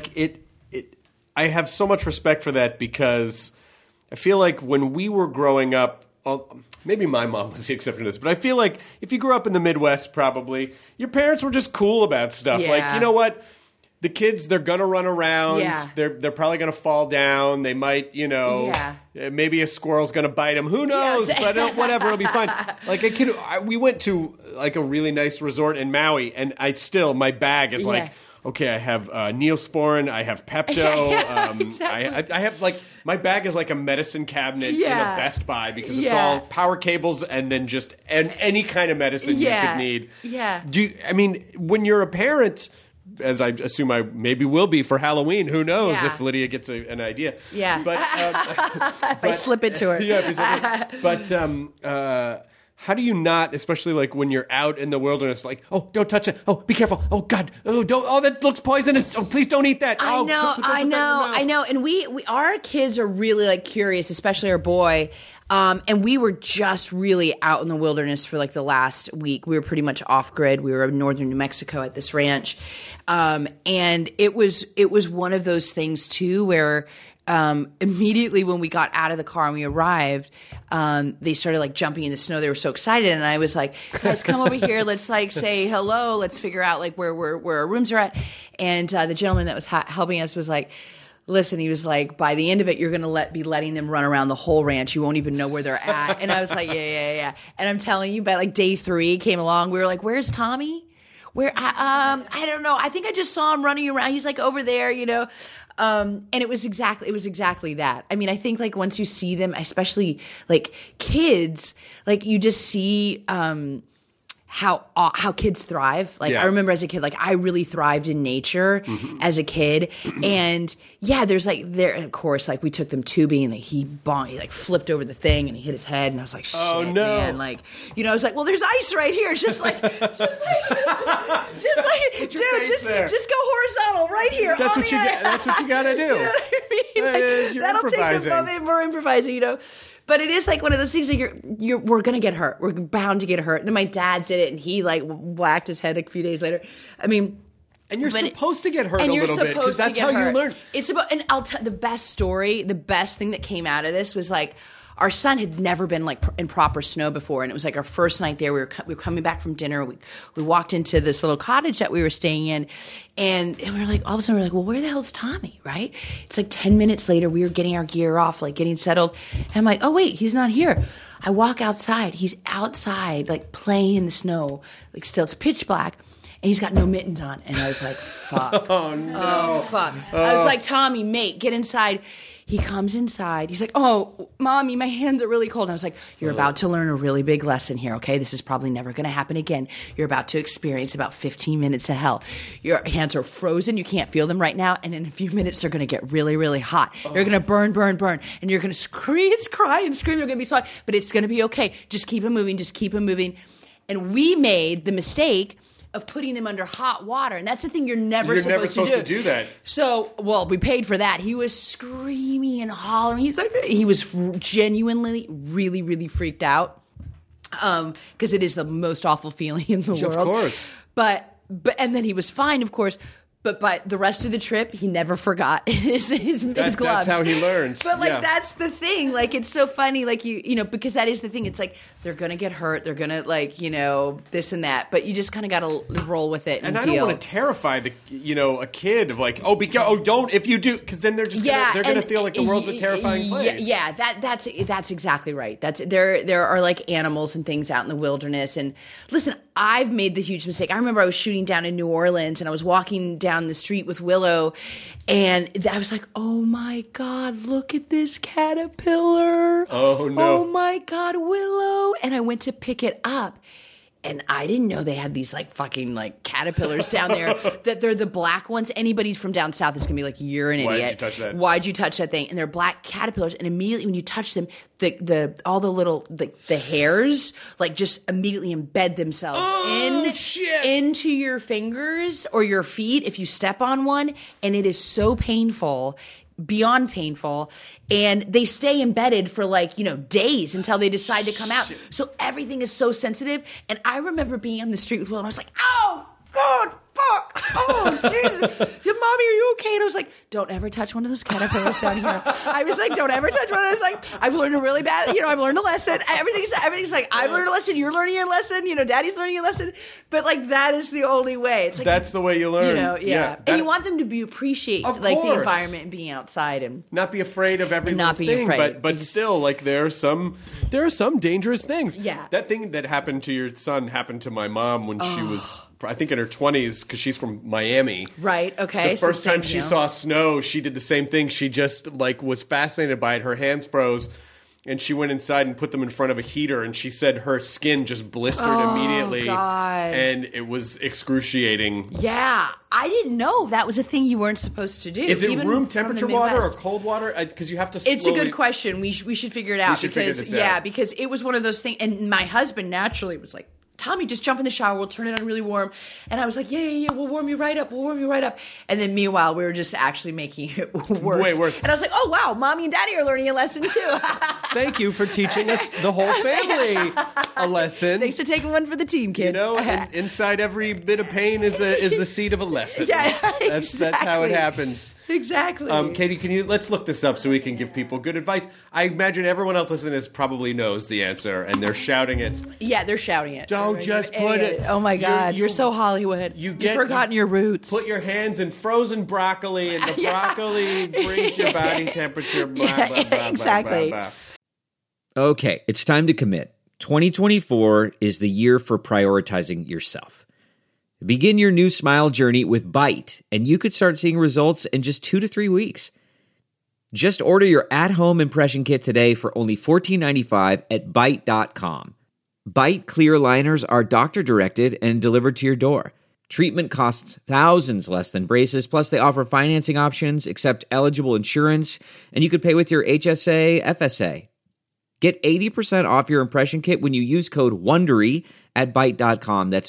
I have so much respect for that because I feel like when we were growing up, maybe my mom was the exception to this, but I feel like if you grew up in the Midwest, probably, your parents were just cool about stuff. Yeah. Like, you know what? The kids, they're going to run around. Yeah. They're probably going to fall down. They might, you know, maybe a squirrel's going to bite them. Who knows? Yes. But whatever, it'll be fine. Like a kid, we went to like a really nice resort in Maui, and my bag is like, okay, I have Neosporin, I have Pepto. Exactly. I have like, my bag is like a medicine cabinet in a Best Buy because it's all power cables and then just any kind of medicine you could need. Yeah. When you're a parent, as I assume I maybe will be for Halloween, who knows if Lydia gets an idea. Yeah. But if I slip it to her. Yeah. But how do you not, especially like when you're out in the wilderness, like, oh, don't touch it. Oh, be careful. Oh, God. Oh, don't. Oh, that looks poisonous. Oh, please don't eat that. I know. And we our kids are really like curious, especially our boy. And we were just really out in the wilderness for like the last week. We were pretty much off grid. We were in northern New Mexico at this ranch. And it was one of those things too, where immediately when we got out of the car and we arrived, they started like jumping in the snow. They were so excited, and I was like, "Guys, come over here. Let's like say hello. Let's figure out like where our rooms are at." And the gentleman that was helping us was like, "Listen," he was like, "by the end of it, you're going to be letting them run around the whole ranch. You won't even know where they're at." And I was like, "Yeah." And I'm telling you, by like day 3 came along, we were like, "Where's Tommy? Where? I don't know. I think I just saw him running around. He's like over there, you know." And it was exactly that. I mean, I think like once you see them, especially like kids, like you just see how kids thrive. Like I remember as a kid, like I really thrived in nature as a kid. And there's like of course, like we took them tubing and he like flipped over the thing and he hit his head and I was like, shit, oh, no. Man. Like, you know, I was like, well, there's ice right here. Just like, dude, just go horizontal right here. That's what you got to do. You know what I mean? That'll take a moment. We're improvising, you know. But it is like one of those things like we're gonna get hurt. We're bound to get hurt. Then my dad did it, and he like whacked his head a few days later. I mean, and you're supposed to get hurt a little bit because that's how you learn. It's about, and I'll tell the best story. The best thing that came out of this was like our son had never been like in proper snow before, and it was like our first night there. We were coming back from dinner. We walked into this little cottage that we were staying in, and we were like, all of a sudden we're like, well, where the hell's Tommy? Right? It's like 10 minutes later. We were getting our gear off, like getting settled, and I'm like, oh wait, he's not here. I walk outside. He's outside, like playing in the snow, like still it's pitch black. And he's got no mittens on. And I was like, fuck. Oh, no. Oh, fuck. I was like, Tommy, mate, get inside. He comes inside. He's like, oh, Mommy, my hands are really cold. And I was like, you're about to learn a really big lesson here, okay? This is probably never going to happen again. You're about to experience about 15 minutes of hell. Your hands are frozen. You can't feel them right now. And in a few minutes, they're going to get really, really hot. They're going to burn. And you're going to cry and scream. You're going to be sweaty. But it's going to be okay. Just keep them moving. And we made the mistake of putting them under hot water. And that's the thing you're never supposed to do that. So, well, we paid for that. He was screaming and hollering. He was genuinely really, really freaked out. Because it is the most awful feeling in the world. Of course. But and then he was fine, of course. But the rest of the trip, he never forgot his gloves. That's how he learns. But that's the thing. Like it's so funny. Like you know, because that is the thing. It's like they're gonna get hurt. They're gonna like this and that. But you just kind of got to roll with it and I deal. don't want to terrify a kid of like don't if you do because then they're just gonna feel like the world's a terrifying place. Yeah, that's exactly right. There are like animals and things out in the wilderness. And listen, I've made the huge mistake. I remember I was shooting down in New Orleans and I was walking down the street with Willow and I was like, oh my God, look at this caterpillar. Oh no. Oh my God, Willow. And I went to pick it up And I didn't know they had these like fucking like caterpillars down there, that they're the black ones. Anybody from down south is gonna be like, you're an idiot. Why'd you touch that? Why'd you touch that thing? And they're black caterpillars. And immediately when you touch them, all the little the hairs like just immediately embed themselves into your fingers or your feet if you step on one. And it is so painful. Beyond painful, and they stay embedded for like, days until they decide to come out. So everything is so sensitive. And I remember being on the street with Will, and I was like, oh God, fuck, oh Jesus, Mommy, are you okay? And I was like, don't ever touch one of those caterpillars down here. I was like, don't ever touch one. I was like, I've learned a really bad, I've learned a lesson. Everything's like, I've learned a lesson, you're learning your lesson, Daddy's learning a lesson. But like, that is the only way. It's like, that's the way you learn. And you want them to appreciate like the environment and being outside and not be afraid of every not little being thing, afraid. but still, like there are some dangerous things. Yeah. That thing that happened to your son happened to my mom when she was, I think, in her 20s, because she's from Miami. Right. Okay. The first time she saw snow, she did the same thing. She just like was fascinated by it. Her hands froze, and she went inside and put them in front of a heater. And she said her skin just blistered immediately, God. And it was excruciating. Yeah, I didn't know that was a thing you weren't supposed to do. Is it even room from the temperature water or Midwest. cold water? Because you have to. It's a good question. We should figure it out because because it was one of those things. And my husband naturally was like, Tommy, just jump in the shower. We'll turn it on really warm. And I was like, yeah. We'll warm you right up. And then meanwhile, we were just actually making it worse. Way worse. And I was like, oh, wow, Mommy and Daddy are learning a lesson too. Thank you for teaching us, the whole family, a lesson. Thanks for taking one for the team, kid. Inside every bit of pain is the seed of a lesson. Yeah, that's how it happens. Exactly. Katie, let's look this up so we can give people good advice. I imagine everyone else listening to this probably knows the answer, and they're shouting it. Yeah, they're shouting it. Don't just put it. Oh my God, you're so Hollywood. You've forgotten your roots. Put your hands in frozen broccoli, and the broccoli brings your body temperature. Blah, blah, blah, exactly. blah, blah, blah. Okay, it's time to commit. 2024 is the year for prioritizing yourself. Begin your new smile journey with Byte, and you could start seeing results in just 2 to 3 weeks. Just order your at-home impression kit today for only $14.95 at Byte.com. Byte clear liners are doctor-directed and delivered to your door. Treatment costs thousands less than braces, plus they offer financing options, accept eligible insurance, and you could pay with your HSA, FSA. Get 80% off your impression kit when you use code WONDERY at Byte.com. That's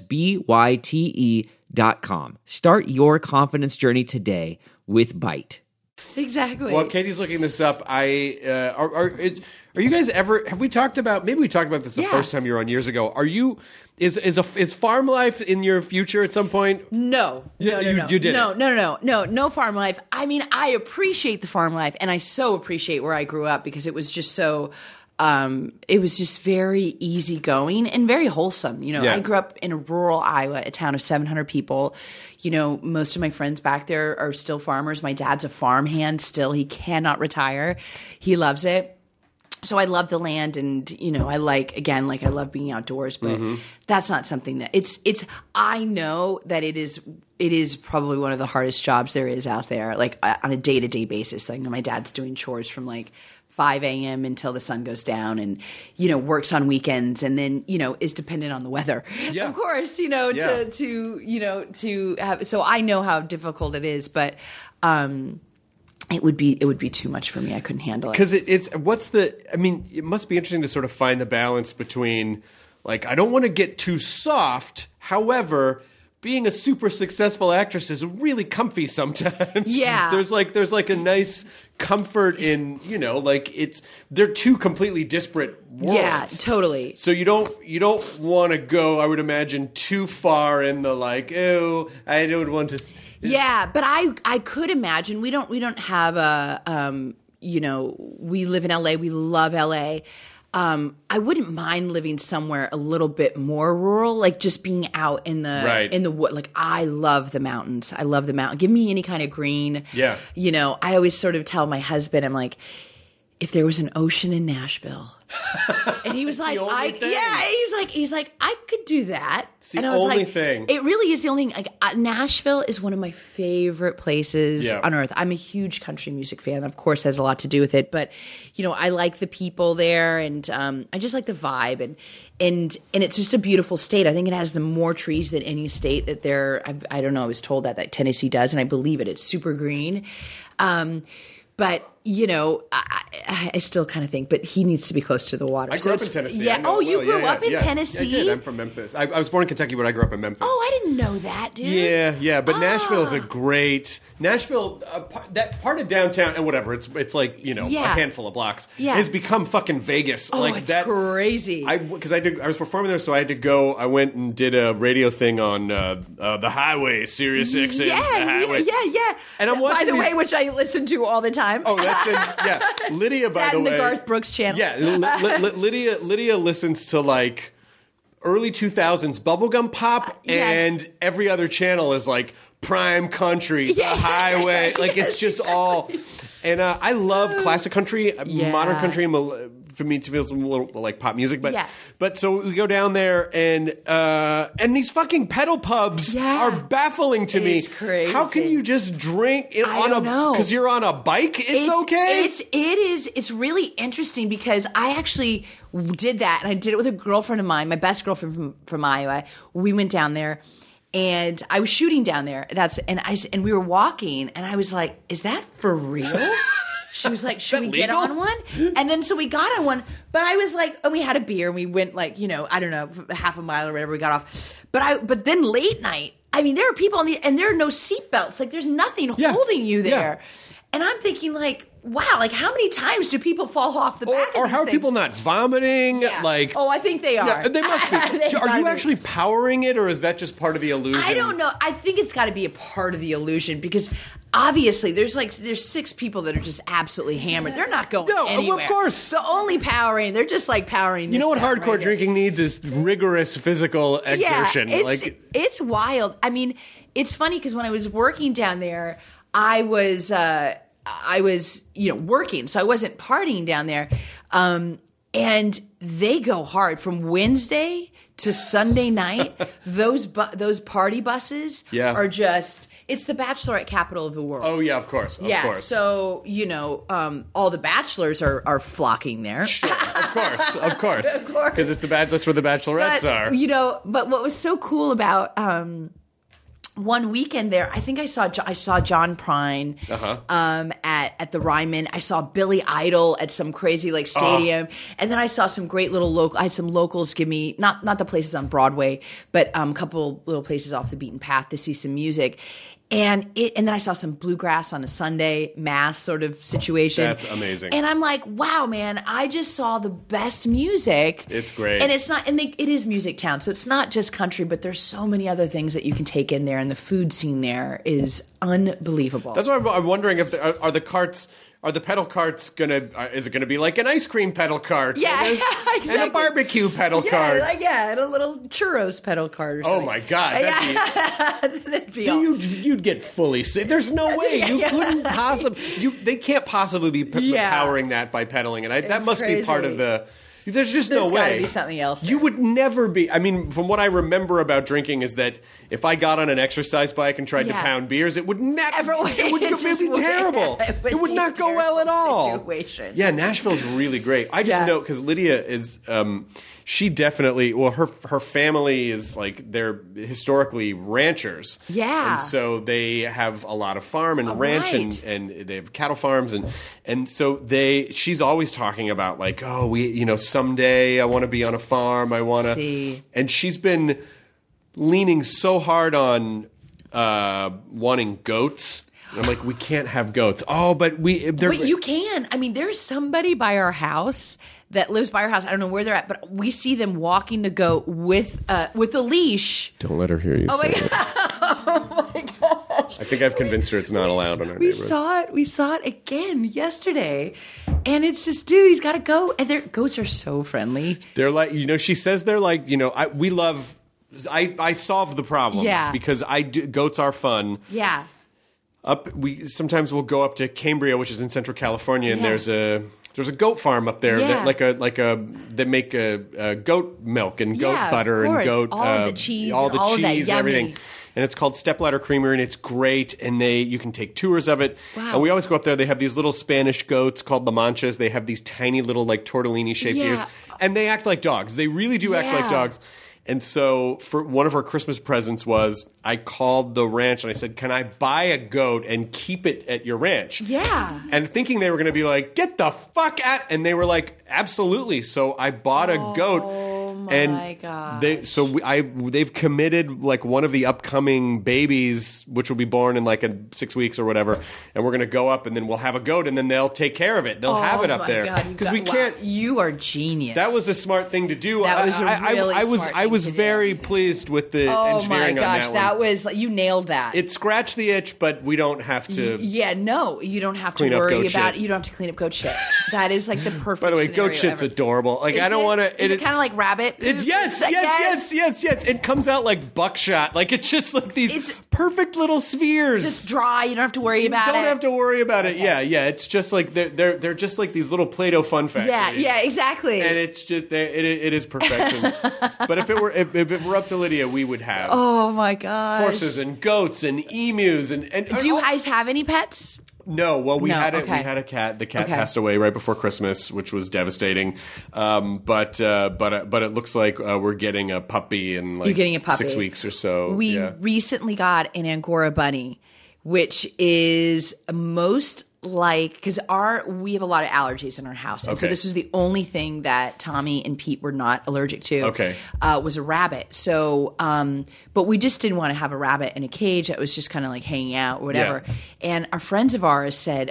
BYTE.com. Start your confidence journey today with Byte. Exactly. While Katie's looking this up, are you guys ever? Have we talked about? Maybe we talked about this the first time you were on years ago. Are you? Is farm life in your future at some point? No. You did. No farm life. I mean, I appreciate the farm life, and I so appreciate where I grew up because it was just so. It was just very easygoing and very wholesome. I grew up in rural Iowa, a town of 700 people. Most of my friends back there are still farmers. My dad's a farmhand still. He cannot retire. He loves it. So I love the land and, I love being outdoors, but that's not something that I know that it is probably one of the hardest jobs there is out there, like on a day-to-day basis. Like, my dad's doing chores from like 5 a.m. until the sun goes down and, works on weekends and then, is dependent on the weather. Yeah. Of course, to have, so I know how difficult it is, but, it would be too much for me. I couldn't handle it. Because it must be interesting to sort of find the balance between, like, I don't want to get too soft. However, being a super successful actress is really comfy sometimes. Yeah. There's like a nice comfort in, they're two completely disparate worlds. Yeah, totally. So you don't want to go, I would imagine, too far in the like, oh, I don't want to. Yeah, but I could imagine we don't have a we live in LA, we love LA. I wouldn't mind living somewhere a little bit more rural, like just being out in the wood. Like, I love the mountains. I love the mountain. Give me any kind of green. Yeah. I always sort of tell my husband, I'm like, if there was an ocean in Nashville. And he was like, he's like, I could do that. It's the and I was only like, thing. It really is the only thing. Like, Nashville is one of my favorite places on earth. I'm a huge country music fan. Of course, that has a lot to do with it. But, I like the people there, and I just like the vibe. And it's just a beautiful state. I think it has the more trees than any state that I don't know, I was told that Tennessee does, and I believe it. It's super green. But, I still kind of think, but he needs to be close to the water. I grew up in Tennessee. Yeah. Oh, you grew up in Tennessee? Yeah, I did. I'm from Memphis. I was born in Kentucky, but I grew up in Memphis. Oh, I didn't know that, dude. Yeah. But Nashville is a great Nashville. That part of downtown and whatever. It's like a handful of blocks. Yeah. Has become fucking Vegas. Oh, it's crazy. Because I was performing there, so I had to go. I went and did a radio thing on the highway, Sirius XM, the highway. Yeah. And I'm watching. By the way, which I listen to all the time. Oh, that's it. Yeah, Lydia. By the way, the Garth Brooks channel. Yeah, Lydia listens to like early 2000s bubblegum pop, and every other channel is like prime country, the highway. Like it's just all. And I love classic country, modern country. For me, it feels a little like pop music, but so we go down there, and these fucking pedal pubs are baffling to me. It's crazy. How can you just drink because you're on a bike? It's okay. It's really interesting because I actually did that, and I did it with a girlfriend of mine, my best girlfriend from Iowa. We went down there. And I was shooting down there. And we were walking, and I was like, "Is that for real?" She was like, "Should we get on one?" And then so we got on one. But I was like, and we had a beer, and we went like, I don't know, half a mile or whatever. We got off. But then late night, I mean, there are people and there are no seatbelts. Like there's nothing holding you there. Yeah. And I'm thinking like, wow, like how many times do people fall off the back of or these how are things? people not vomiting? Yeah. Like, I think they are. Yeah, they must be. Are you actually powering it, or is that just part of the illusion? I don't know. I think it's got to be a part of the illusion because obviously there's 6 people that are just absolutely hammered. They're not going anywhere. Of course. The only powering, they're just like powering. You know what hardcore drinking needs is rigorous physical exertion. It's wild. I mean, it's funny because when I was working down there, I was working, so I wasn't partying down there. And they go hard from Wednesday to Sunday night. Those party buses are just. It's the bachelorette capital of the world. Oh yeah, of course. Of course. So all the bachelors are flocking there. Sure, of course, because it's that's where the bachelorettes are. But what was so cool about one weekend there, I think I saw John Prine at the Ryman. I saw Billy Idol at some crazy stadium, and then I saw some great little I had some locals give me not the places on Broadway, but a couple little places off the beaten path to see some music. And then I saw some bluegrass on a Sunday mass sort of situation. That's amazing. And I'm like, wow, man, I just saw the best music. It's great. And it's not, it is Music Town, so it's not just country, but there's so many other things that you can take in there, and the food scene there is unbelievable. That's why I'm wondering if are the carts. Are the pedal carts is it gonna be like an ice cream pedal cart? Yeah, exactly. And a barbecue pedal cart. And a little churros pedal cart or something. Oh my God. That'd be you'd get fully sick. There's no way. You couldn't possibly. They can't possibly be powering that by pedaling. And that must be part of the. There's just no way. There's got to be something else there. You would never be. I mean, from what I remember about drinking is that if I got on an exercise bike and tried to pound beers, it would never. It would be terrible. It would not go well at all. Situation. Yeah, Nashville's really great. I just know because Lydia is. She definitely. Well, her family is they're historically ranchers. Yeah, and so they have a lot of farm and ranch and they have cattle farms and so she's always talking about someday I want to be on a farm. I want to. And she's been leaning so hard on wanting goats. And I'm like, we can't have goats. Oh, but you can. I mean, there's somebody by our house that lives by our house. I don't know where they're at, but we see them walking the goat with a leash. Don't let her hear you. Oh my God. Oh my gosh. I think I've convinced her it's not allowed in our neighborhood. We saw it again yesterday. And it's this dude, he's got a goat. And their goats are so friendly. They're like, she says they're like, we love, I solved the problem. Yeah. Because goats are fun. Yeah. Sometimes we'll go up to Cambria, which is in Central California, and there's a there's a goat farm up there Yeah. that make goat milk and goat Yeah, of butter and course. goat All of the cheese all and the all of that. cheese and everything. Yummy. And it's called Stepladder Creamery, and it's great. And you can take tours of it. Wow. And we always go up there. They have these little Spanish goats called La Manchas. They have these tiny little like tortellini shaped Yeah. ears, and they act like dogs. They really do act like Yeah. dogs. And so for one of our Christmas presents was I called the ranch and I said, "Can I buy a goat and keep it at your ranch?" Yeah. And thinking they were going to be like, "Get the fuck out!" And they were like, "Absolutely." So I bought a goat. Oh my And gosh. they've committed like one of the upcoming babies, which will be born in like 6 weeks or whatever, and we're going to go up and then we'll have a goat and then they'll take care of it. They'll have it up there because can't. You are genius. That was a smart thing to do. That was a really I was smart I thing was to do. very pleased with the Oh engineering my gosh, on that one. that was like you nailed that. It scratched the itch, but we don't have to. Yeah, no, you don't have to Clean up worry goat about shit. it. You don't have to clean up goat shit. That is like the perfect. By the way, scenario goat shit's ever. adorable. Like Is I don't it? want to. Is it kind of like rabbit? poop? Yes. It comes out like buckshot. Like it's just like these It's- perfect little spheres. Just dry. You don't have to worry you about don't it. have to worry about it. Yeah. It's just like they're just like these little Play-Doh fun factories. Yeah, exactly. And it's just it is perfection. But if it were up to Lydia, we would have oh my gosh. horses and goats and emus and Do you guys have any pets? No, well, we No, had okay. a cat. The cat Okay. passed away right before Christmas, which was devastating. But it looks like we're getting a puppy in like You're getting a puppy. 6 weeks or so. We yeah. recently got an Angora bunny, which is most like because we have a lot of allergies in our house, and so Okay. this was the only thing that Tommy and Pete were not allergic to. Okay. Was a rabbit. So, but we just didn't want to have a rabbit in a cage that was just kind of like hanging out or whatever. Yeah. And our friends of ours said,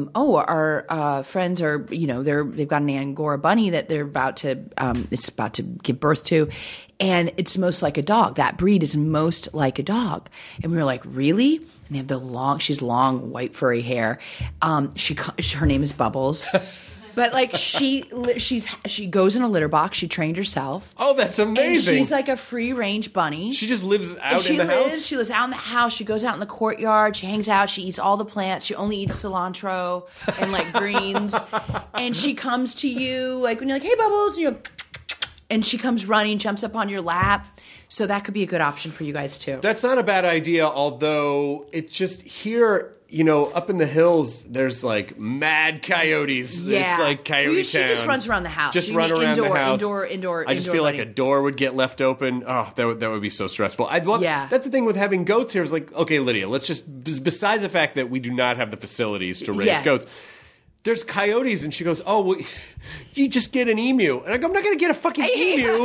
our friends are, they've got an Angora bunny that they're about to, it's about to give birth to. And it's most like a dog. That breed is most like a dog. And we were like, really? And they have she's long, white, furry hair. Her name is Bubbles. But like she goes in a litter box. She trained herself. Oh, that's And amazing. she's like a free range bunny. She just lives And out in the house. She lives out in the house. She goes out in the courtyard. She hangs out. She eats all the plants. She only eats cilantro and like greens. And she comes to you like when you're like, "Hey, Bubbles," and she comes running, jumps up on your lap. So that could be a good option for you guys too. That's not a bad idea, although it's just here, up in the hills, there's like mad coyotes. Yeah. It's like coyote She town. just runs around the house. Just You run mean around indoor, the house. indoor, I just indoor feel like bunny. a door would get left open. Oh, that would be so stressful. Yeah. That's the thing with having goats here is like, okay, Lydia, let's just, besides the fact that we do not have the facilities to raise Yeah. goats, there's coyotes, and she goes, "Oh, well, you just get an emu." And I go, "I'm not going to get a fucking emu."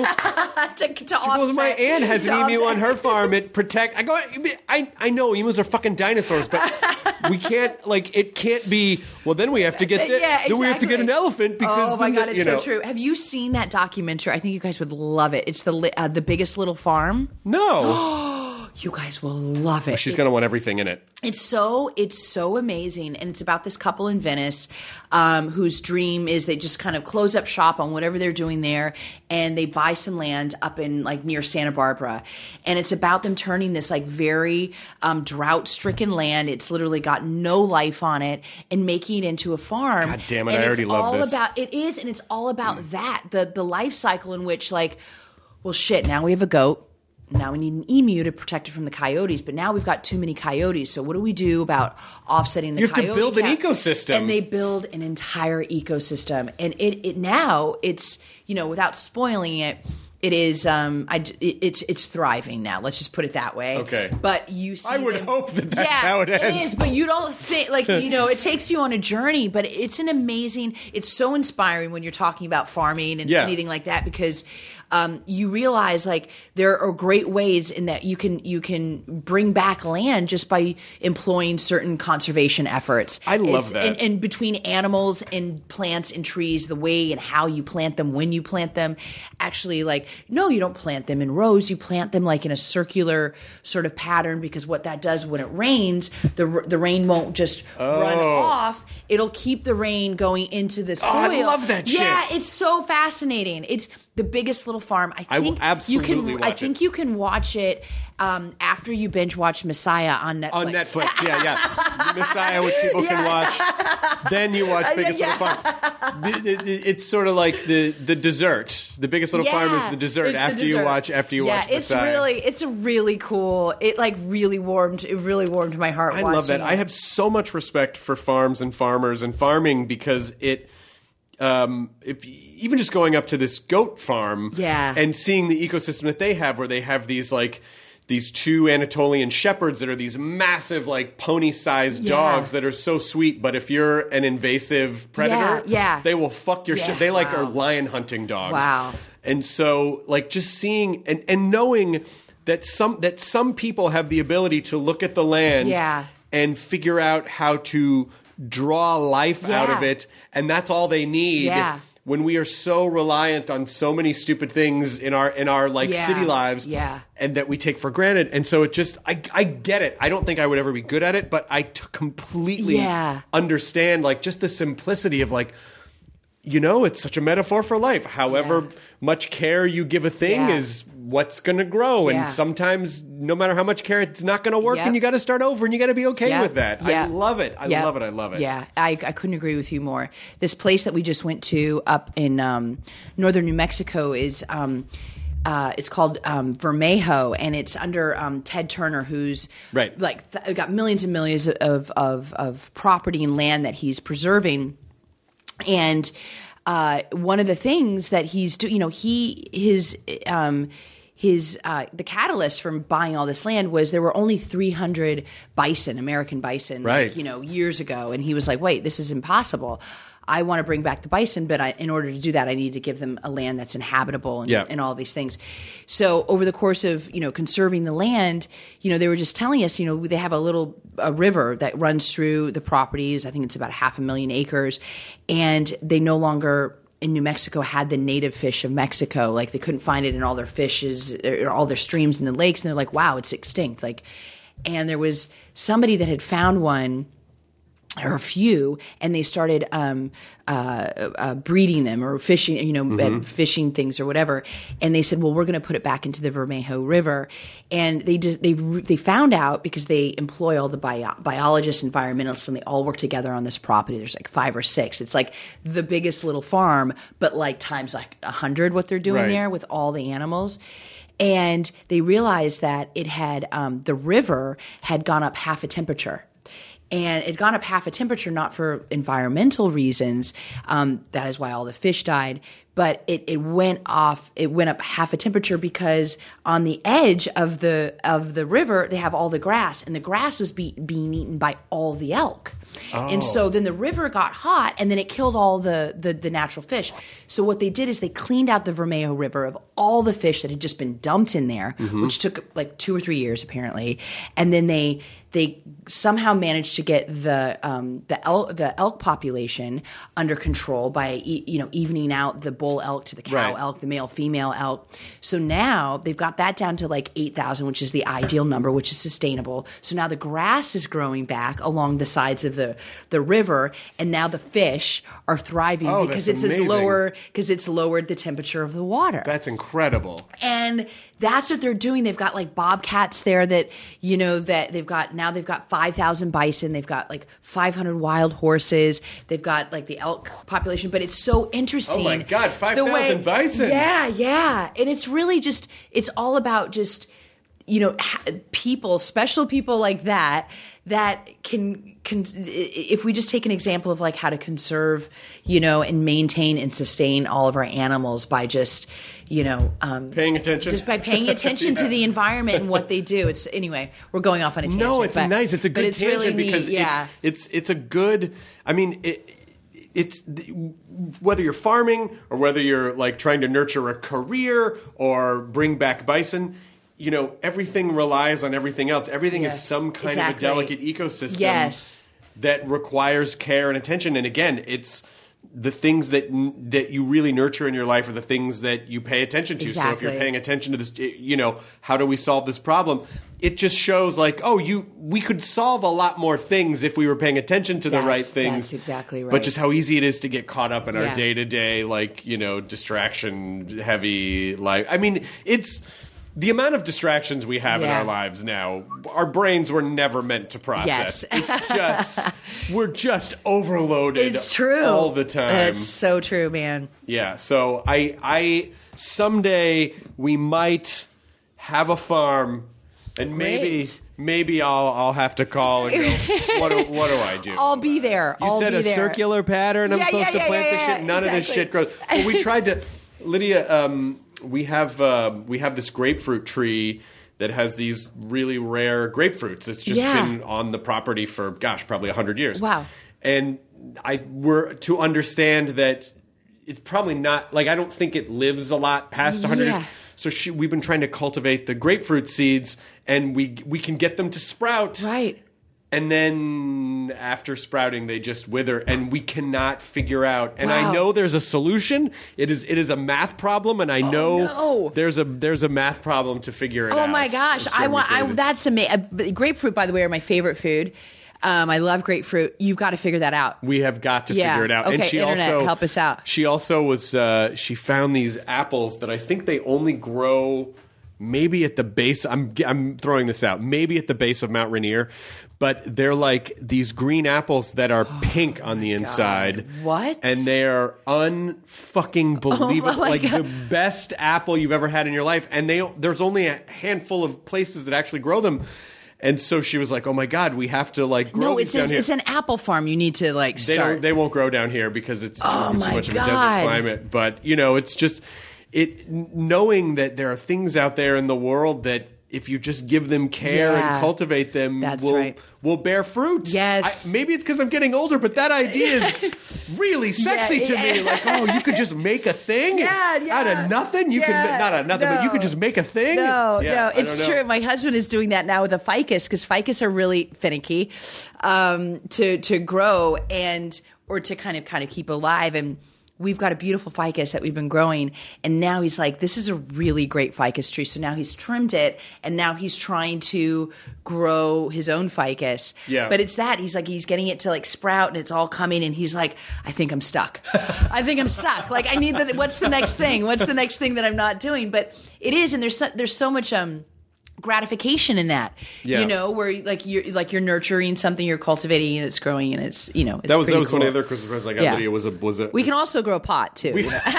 to My aunt has an emu on her farm. It I go, I know emus are fucking dinosaurs, but we can't, it can't be, well, then we have to get then we have to get an elephant because oh my then god, it's so true. Have you seen that documentary? I think you guys would love it. It's the Biggest Little Farm. No. You guys will love it. She's going to want everything in it. It's so amazing, and it's about this couple in Venice whose dream is they just kind of close up shop on whatever they're doing there, and they buy some land up in like near Santa Barbara, and it's about them turning this like very drought-stricken land. It's literally got no life on it, and making it into a farm. God damn it! And I already love this. It is, and it's all about that the life cycle in which like, well, shit. Now we have a goat. Now we need an emu to protect it from the coyotes, but now we've got too many coyotes. So what do we do about offsetting the coyote? You have to build an ecosystem. And they build an entire ecosystem. And it now it's, without spoiling it, it is it's thriving now. Let's just put it that way. Okay. But you see I would hope that that's how it ends. It is, but you don't think it takes you on a journey, but it's it's so inspiring when you're talking about farming and anything like that because you realize like there are great ways in that you can bring back land just by employing certain conservation efforts. I love that. And between animals and plants and trees, the way and how you plant them, when you plant them, actually no, you don't plant them in rows. You plant them like in a circular sort of pattern because what that does when it rains, the rain won't just run off. It'll keep the rain going into the soil. Oh, I love that shit. Yeah, it's so fascinating. The Biggest Little Farm. I will absolutely watch it. I think you can watch it after you binge watch Messiah on Netflix. On Netflix, yeah. Messiah, which people can watch. Then you watch Biggest Little Farm. It's sort of like the dessert. The Biggest Little Farm is the dessert it's after the dessert. you watch Messiah. It's really cool. It really warmed my heart. I love that. I have so much respect for farms and farmers and farming because it. If even just going up to this goat farm, and seeing the ecosystem that they have, where they have these two Anatolian shepherds that are these massive pony-sized dogs that are so sweet, but if you're an invasive predator, they will fuck your shit. They are lion hunting dogs. Wow. And so just seeing and knowing that some people have the ability to look at the land and figure out how to draw life out of it, and that's all they need when we are so reliant on so many stupid things in our city lives and that we take for granted. And so I get it. I don't think I would ever be good at it, but I completely understand just the simplicity of it's such a metaphor for life. However much care you give a thing is what's going to grow. And sometimes, no matter how much care, it's not going to work, and you got to start over, and you got to be okay with that. I love it. I love it. I love it. Yeah, I couldn't agree with you more. This place that we just went to up in northern New Mexico is it's called Vermejo, and it's under Ted Turner, who's got millions and millions of property and land that he's preserving. And one of the things that he's doing, the catalyst from buying all this land was there were only 300 bison, American bison, years ago, and he was like, "Wait, this is impossible. I want to bring back the bison, but in order to do that, I need to give them a land that's inhabitable and all of these things." So over the course of, conserving the land, they were just telling us, they have a river that runs through the properties. I think it's about 500,000 acres. And they no longer in New Mexico had the native fish of Mexico. They couldn't find it in all their fishes or all their streams and the lakes. And they're like, wow, it's extinct. And there was somebody that had found one, or a few, and they started breeding them or fishing, fishing things or whatever. And they said, well, we're going to put it back into the Vermejo River. And they found out, because they employ all the biologists, environmentalists, and they all work together on this property. There's 5 or 6. It's the Biggest Little Farm, but times 100 what they're doing there with all the animals. And they realized that it had the river had gone up half a temperature. And it gone up half a temperature, not for environmental reasons. That is why all the fish died. But it went up half a temperature because on the edge of the river they have all the grass, and the grass was being eaten by all the elk. Oh. And so then the river got hot, and then it killed all the natural fish. So what they did is they cleaned out the Vermejo River of all the fish that had just been dumped in there, which took 2 or 3 years apparently, and then they somehow managed to get the elk population under control by evening out the bull elk to the cow elk, the male female elk. So now they've got that down to 8,000, which is the ideal number, which is sustainable. So now the grass is growing back along the sides of the river, and now the fish are thriving because it's lowered the temperature of the water. That's incredible. And that's what they're doing. They've got bobcats there that they've got 5,000 bison. They've got 500 wild horses. They've got the elk population. But it's so interesting. Oh my God, 5,000 bison. Yeah. And it's really it's all about just, people, special people like that can if we just take an example of how to conserve, and maintain and sustain all of our animals by just, paying attention. Just by paying attention to the environment and what they do. Anyway, we're going off on a tangent. No, it's nice. It's a good tangent really because it's a good. I mean, it's whether you're farming or whether you're trying to nurture a career or bring back bison. Everything relies on everything else. Everything is some kind of a delicate ecosystem that requires care and attention. And again, it's the things that you really nurture in your life are the things that you pay attention to. Exactly. So if you're paying attention to this, how do we solve this problem? It just shows like, we could solve a lot more things if we were paying attention to the right things. That's exactly right. But just how easy it is to get caught up in our Yeah. day-to-day, distraction heavy life. I mean, it's the amount of distractions we have in Yeah. our lives now, our brains were never meant to process. Yes. We're just overloaded It's true. all the time. It's so true, man. Yeah, so I someday we might have a farm, and Great. maybe I'll have to call and go, what do I do? I'll be there. You said a circular pattern. I'm supposed to plant this shit. None of this shit grows. Well, we tried to, Lydia. We have this grapefruit tree that has these really rare grapefruits. It's just been on the property for probably 100 years. Wow. And we're to understand that it's probably not I don't think it lives a lot past 100 years. So we've been trying to cultivate the grapefruit seeds, and we can get them to sprout. Right. And then after sprouting, they just wither, and we cannot figure out. And I Wow. know there's a solution. It is a math problem, and I know no. there's a math problem to figure it out. Oh my gosh, It's driving me crazy. that's amazing. Grapefruit, by the way, are my favorite food. I love grapefruit. You've got to figure that out. We have got to Yeah. figure it out. Okay, And she Internet, also help us out. She also was she found these apples that I think they only grow maybe at the base. I'm throwing this out. Maybe at the base of Mount Rainier, but they're like these green apples that are pink on the inside. What? And they are unfucking believable. my Like God. the best apple you've ever had in your life. And there's only a handful of places that actually grow them. And so she was like, "Oh my God, we have to grow No, these down here." it's an apple farm. You need to start. They won't grow down here because it's too Oh my much of a desert God. climate. But it's just knowing that there are things out there in the world that if you just give them care Yeah. and cultivate them, That's will right. will bear fruit. Yes. Maybe it's because I'm getting older, but that idea is really sexy to me. Like, you could just make a thing out of nothing. You can not out of nothing, but you could just make a thing. No, Yeah, I it's don't know. true. My husband is doing that now with a ficus because ficus are really finicky to grow or to kind of keep alive. And we've got a beautiful ficus that we've been growing, and now he's like, this is a really great ficus tree. So now he's trimmed it, and now he's trying to grow his own ficus. Yeah. But it's that he's getting it to sprout, and it's all coming, and he's like, I think I'm stuck. I think I'm stuck. I need that. What's the next thing? What's the next thing that I'm not doing? But it is, and there's so much gratification in that, where you're nurturing something, you're cultivating, and it's growing, and it's it's That was pretty one of cool. the other Christmas presents I got. Yeah. Lydia was a. We can also grow pot too.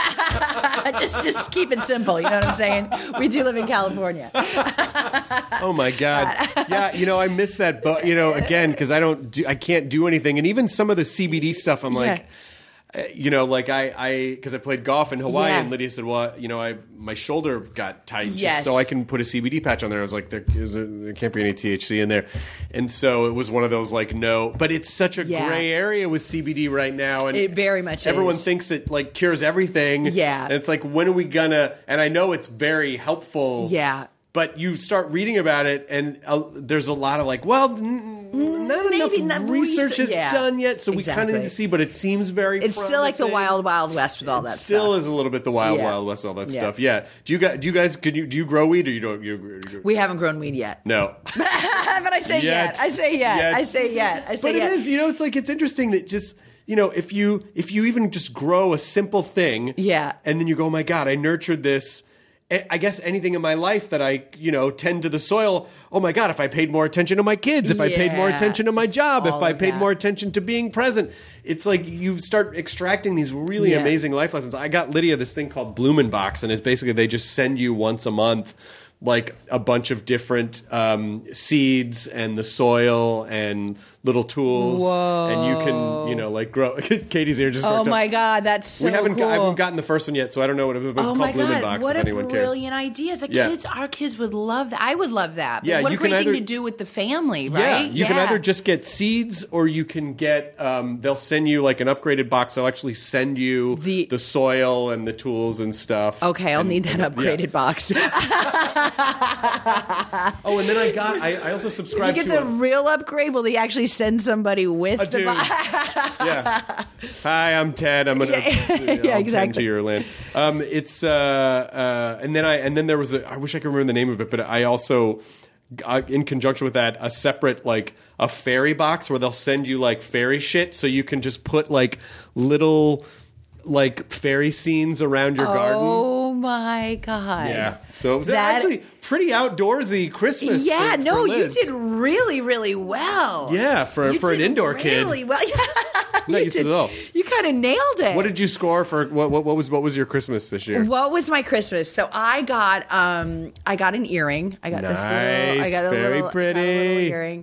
Just keep it simple. You know what I'm saying? We do live in California. Oh my God! Yeah, I miss that, but again, because I can't do anything, and even some of the CBD stuff, I'm like. Because I played golf in Hawaii, Yeah. and Lydia said, "Well, my shoulder got tight, Yes. so I can put a CBD patch on there." I was like, "There can't be any THC in there," and so it was one of those no. But it's such a gray area with CBD right now, and It very much everyone is. thinks it cures everything. Yeah. and it's when are we gonna? And I know it's very helpful. Yeah. But you start reading about it, and there's not Maybe enough not research is yeah. done yet, so we kind of Exactly. need to see. But it seems very. It's still like the promising. wild, wild west with all that Still stuff. is a little bit the wild, Yeah. wild west, all that Yeah. stuff. Yeah. Do you guys? Do you grow weed or you don't? You We haven't grown weed yet. no. But I say Yet. yet. I say yet. Yet. I say yet. I say But yet. it is. It's interesting that just. If you even just grow a simple thing, Yeah. and then you go, oh my God, I nurtured this. I guess anything in my life that I, tend to the soil. Oh my God, if I paid more attention to my kids, if I paid more Yeah, attention to my it's job, if all I of paid that. more attention to being present, it's like you start extracting these really Yeah. amazing life lessons. I got Lydia this thing called Blumenbox, and it's basically they just send you once a month a bunch of different seeds and the soil and little tools, and you can grow. Katie's here just. Oh worked up. my God, that's so I haven't cool. gotten the first one yet, so I don't know what it was. But it's Oh called my Blumenbox. God! What if a anyone cares. brilliant idea! Yeah. Our kids would love that. I would love that. But Yeah, what a you can great thing either- to do with the family, right? Yeah, you can either just get seeds or you can get. They'll send you an upgraded box. They'll actually send you the soil and the tools and stuff. Okay, I'll need that upgraded box. Oh, and then I also You subscribed get to the real upgrade. Will they actually always send somebody with the dude. Yeah. Hi, I'm Ted. I'm gonna exactly. tend to your land. It's and then there was I wish I could remember the name of it, but I also in conjunction with that a separate like a fairy box where they'll send you like fairy shit, so you can just put like little like fairy scenes around your garden. Oh my God. Yeah. So it was actually pretty outdoorsy Christmas. Yeah, for no, Liz. you did really, really well. Yeah, for an indoor kid. Really well. Yeah. Not used to it at all. You kind of nailed it. What did you score for what was your Christmas this year? What was my Christmas? So I got an earring. I got this little. I got a very little, pretty. I got a little earring.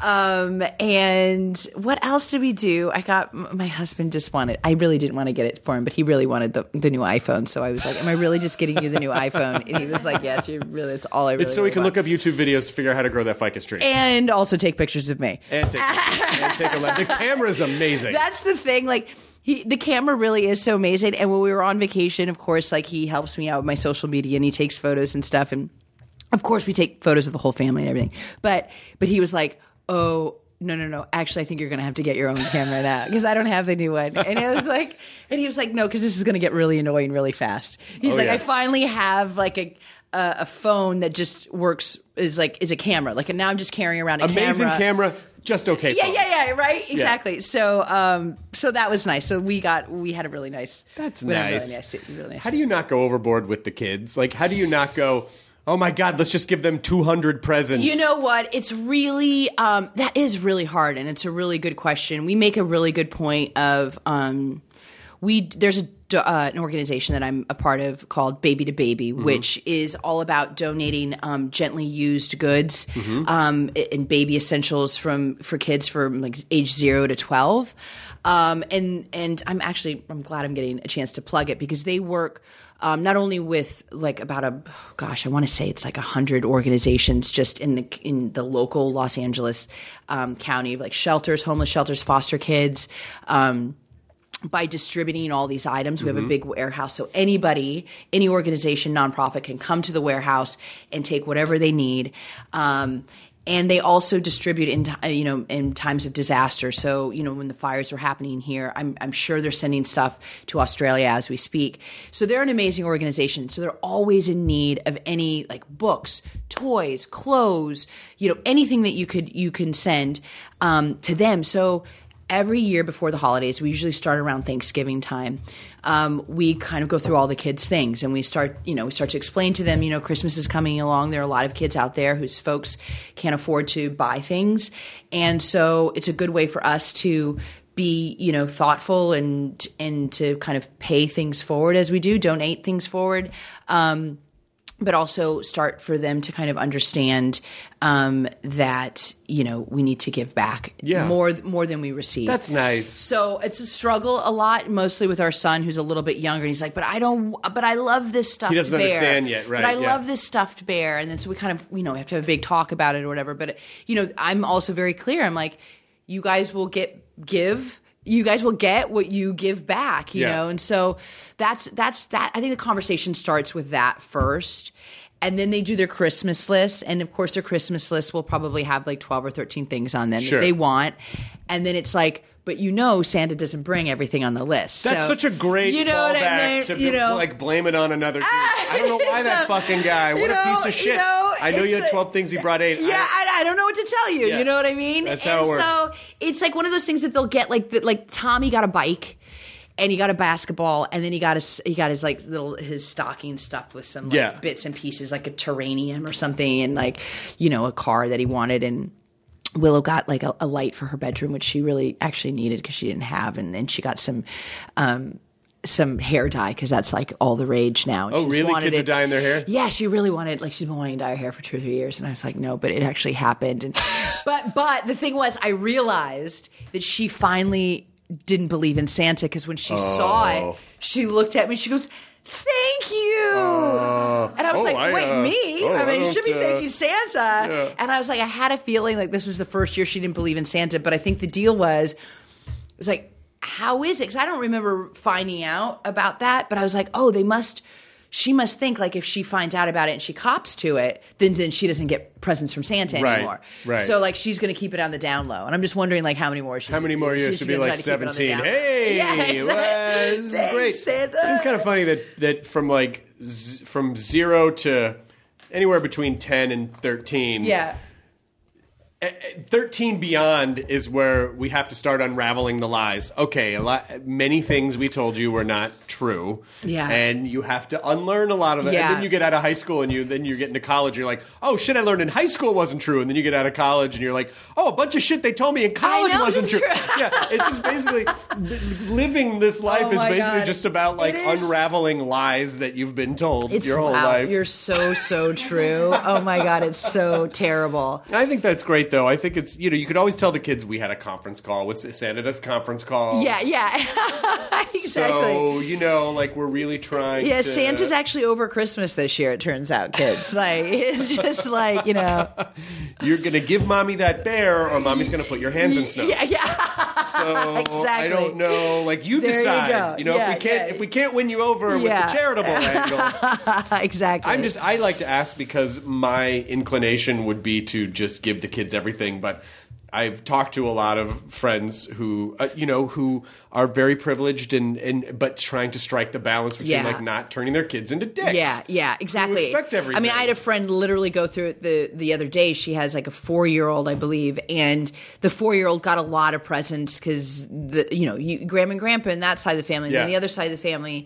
And what else did we do? I got my husband just wanted. I really didn't want to get it for him, but he really wanted the new iPhone. So I was like, "Am I really just getting you the new iPhone?" And he was like, "Yes, you really. It's all I really." It's so we can look up YouTube videos to figure out how to grow that ficus tree, and also take pictures of me. and take a look. The camera's amazing. That's the thing. Like the camera really is so amazing. And when we were on vacation, of course, like he helps me out with my social media and he takes photos and stuff. And of course, we take photos of the whole family and everything. But he was like, "Oh, no. Actually, I think you're going to have to get your own camera now because I don't have the new one." And he was like, "No, because this is going to get really annoying really fast." He's yeah. I finally have like a phone that just works is a camera. Like, and now I'm just carrying around a amazing camera. Just okay. Yeah, right, exactly. Yeah. So that was nice. So we had a really nice. That's nice. nice. Really nice. How do you not go overboard with the kids? Like, how do you not go? Oh my God, let's just give them 200 presents. You know what? It's really that is really hard, and it's a really good question. We make a really good point of there's an organization that I'm a part of called Baby to Baby, which is all about donating gently used goods and baby essentials for kids from like age 0 to 12. And I'm glad I'm getting a chance to plug it because they work not only with like about I want to say it's like 100 organizations just in the local Los Angeles county, like shelters, homeless shelters, foster kids. By distributing all these items, we have a big warehouse. So any organization, nonprofit can come to the warehouse and take whatever they need. And they also distribute in times of disaster. So, when the fires were happening here, I'm sure they're sending stuff to Australia as we speak. So they're an amazing organization. So they're always in need of any like books, toys, clothes, anything that you can send to them. So every year before the holidays, we usually start around Thanksgiving time. We kind of go through all the kids' things, and we start to explain to them, Christmas is coming along. There are a lot of kids out there whose folks can't afford to buy things, and so it's a good way for us to be, thoughtful and to kind of pay things forward as we do, donate things forward. But also start for them to kind of understand that, we need to give back more than we receive. That's nice. So it's a struggle a lot, mostly with our son who's a little bit younger. And he's like, but I love this stuffed bear. He doesn't understand yet, right? But I love this stuffed bear. And then so we kind of, have to have a big talk about it or whatever. But, I'm also very clear. I'm like, you guys will get what you give back, you know? And so that's that. I think the conversation starts with that first. And then they do their Christmas list. And of course, their Christmas list will probably have like 12 or 13 things on them that they want. And then it's like, but Santa doesn't bring everything on the list. That's such a great fallback to like blame it on another dude. I don't know why that fucking guy. What a piece of shit. I know you had 12 things, he brought 8. Yeah, I don't know what to tell you. Yeah. You know what I mean? That's how it works. So it's like one of those things that they'll get like Tommy got a bike. And he got a basketball, and then he got his like his stocking stuffed with some bits and pieces, like a Terranium or something, and like a car that he wanted. And Willow got like a light for her bedroom, which she really actually needed because she didn't have, and then she got some hair dye because that's like all the rage now. And oh, really? Kids are dyeing their hair? Yeah, she really wanted. Like she's been wanting to dye her hair for 2 or 3 years, and I was like, no, but it actually happened. And but the thing was, I realized that she finally didn't believe in Santa because when she saw it, she looked at me and she goes, "Thank you." And I was wait, me? You should be thanking Santa. Yeah. And I was like, I had a feeling like this was the first year she didn't believe in Santa, but I think the deal was, it was like, how is it? Because I don't remember finding out about that, but I was like, oh, they must she must think like if she finds out about it and she cops to it, then she doesn't get presents from Santa anymore. Right. So like she's going to keep it on the down low. And I'm just wondering like how many more years should be like 17? Hey, yeah, exactly. this is great. Santa. It's kind of funny that from like from 0 to anywhere between 10 and 13. Yeah. 13 beyond is where we have to start unraveling the lies. Okay, many things we told you were not true. Yeah. And you have to unlearn a lot of that. Yeah. And then you get out of high school and then you get into college. You're like, oh, shit I learned in high school wasn't true. And then you get out of college and you're like, oh, a bunch of shit they told me in college wasn't true. Yeah, it's just basically living this life is basically just about like unraveling lies that you've been told your whole life. You're so true. Oh my God, it's so terrible. I think that's great, though. I think it's, you could always tell the kids we had a conference call. Santa does conference calls. Yeah. Exactly. So, like we're really trying to... Yeah, Santa's actually over Christmas this year, it turns out, kids. Like, it's just like, You're going to give mommy that bear or mommy's going to put your hands in snow. Yeah. So, exactly. I don't know. Like, you there decide. You go. If we can't win you over with the charitable angle. Exactly. I like to ask because my inclination would be to just give the kids everything, but I've talked to a lot of friends who, who are very privileged but trying to strike the balance between like not turning their kids into dicks. Yeah, exactly. Who expect everything. I mean, I had a friend literally go through it the other day. She has like a 4-year-old, I believe, and the 4-year-old got a lot of presents because Grandma and Grandpa and that side of the family, and then the other side of the family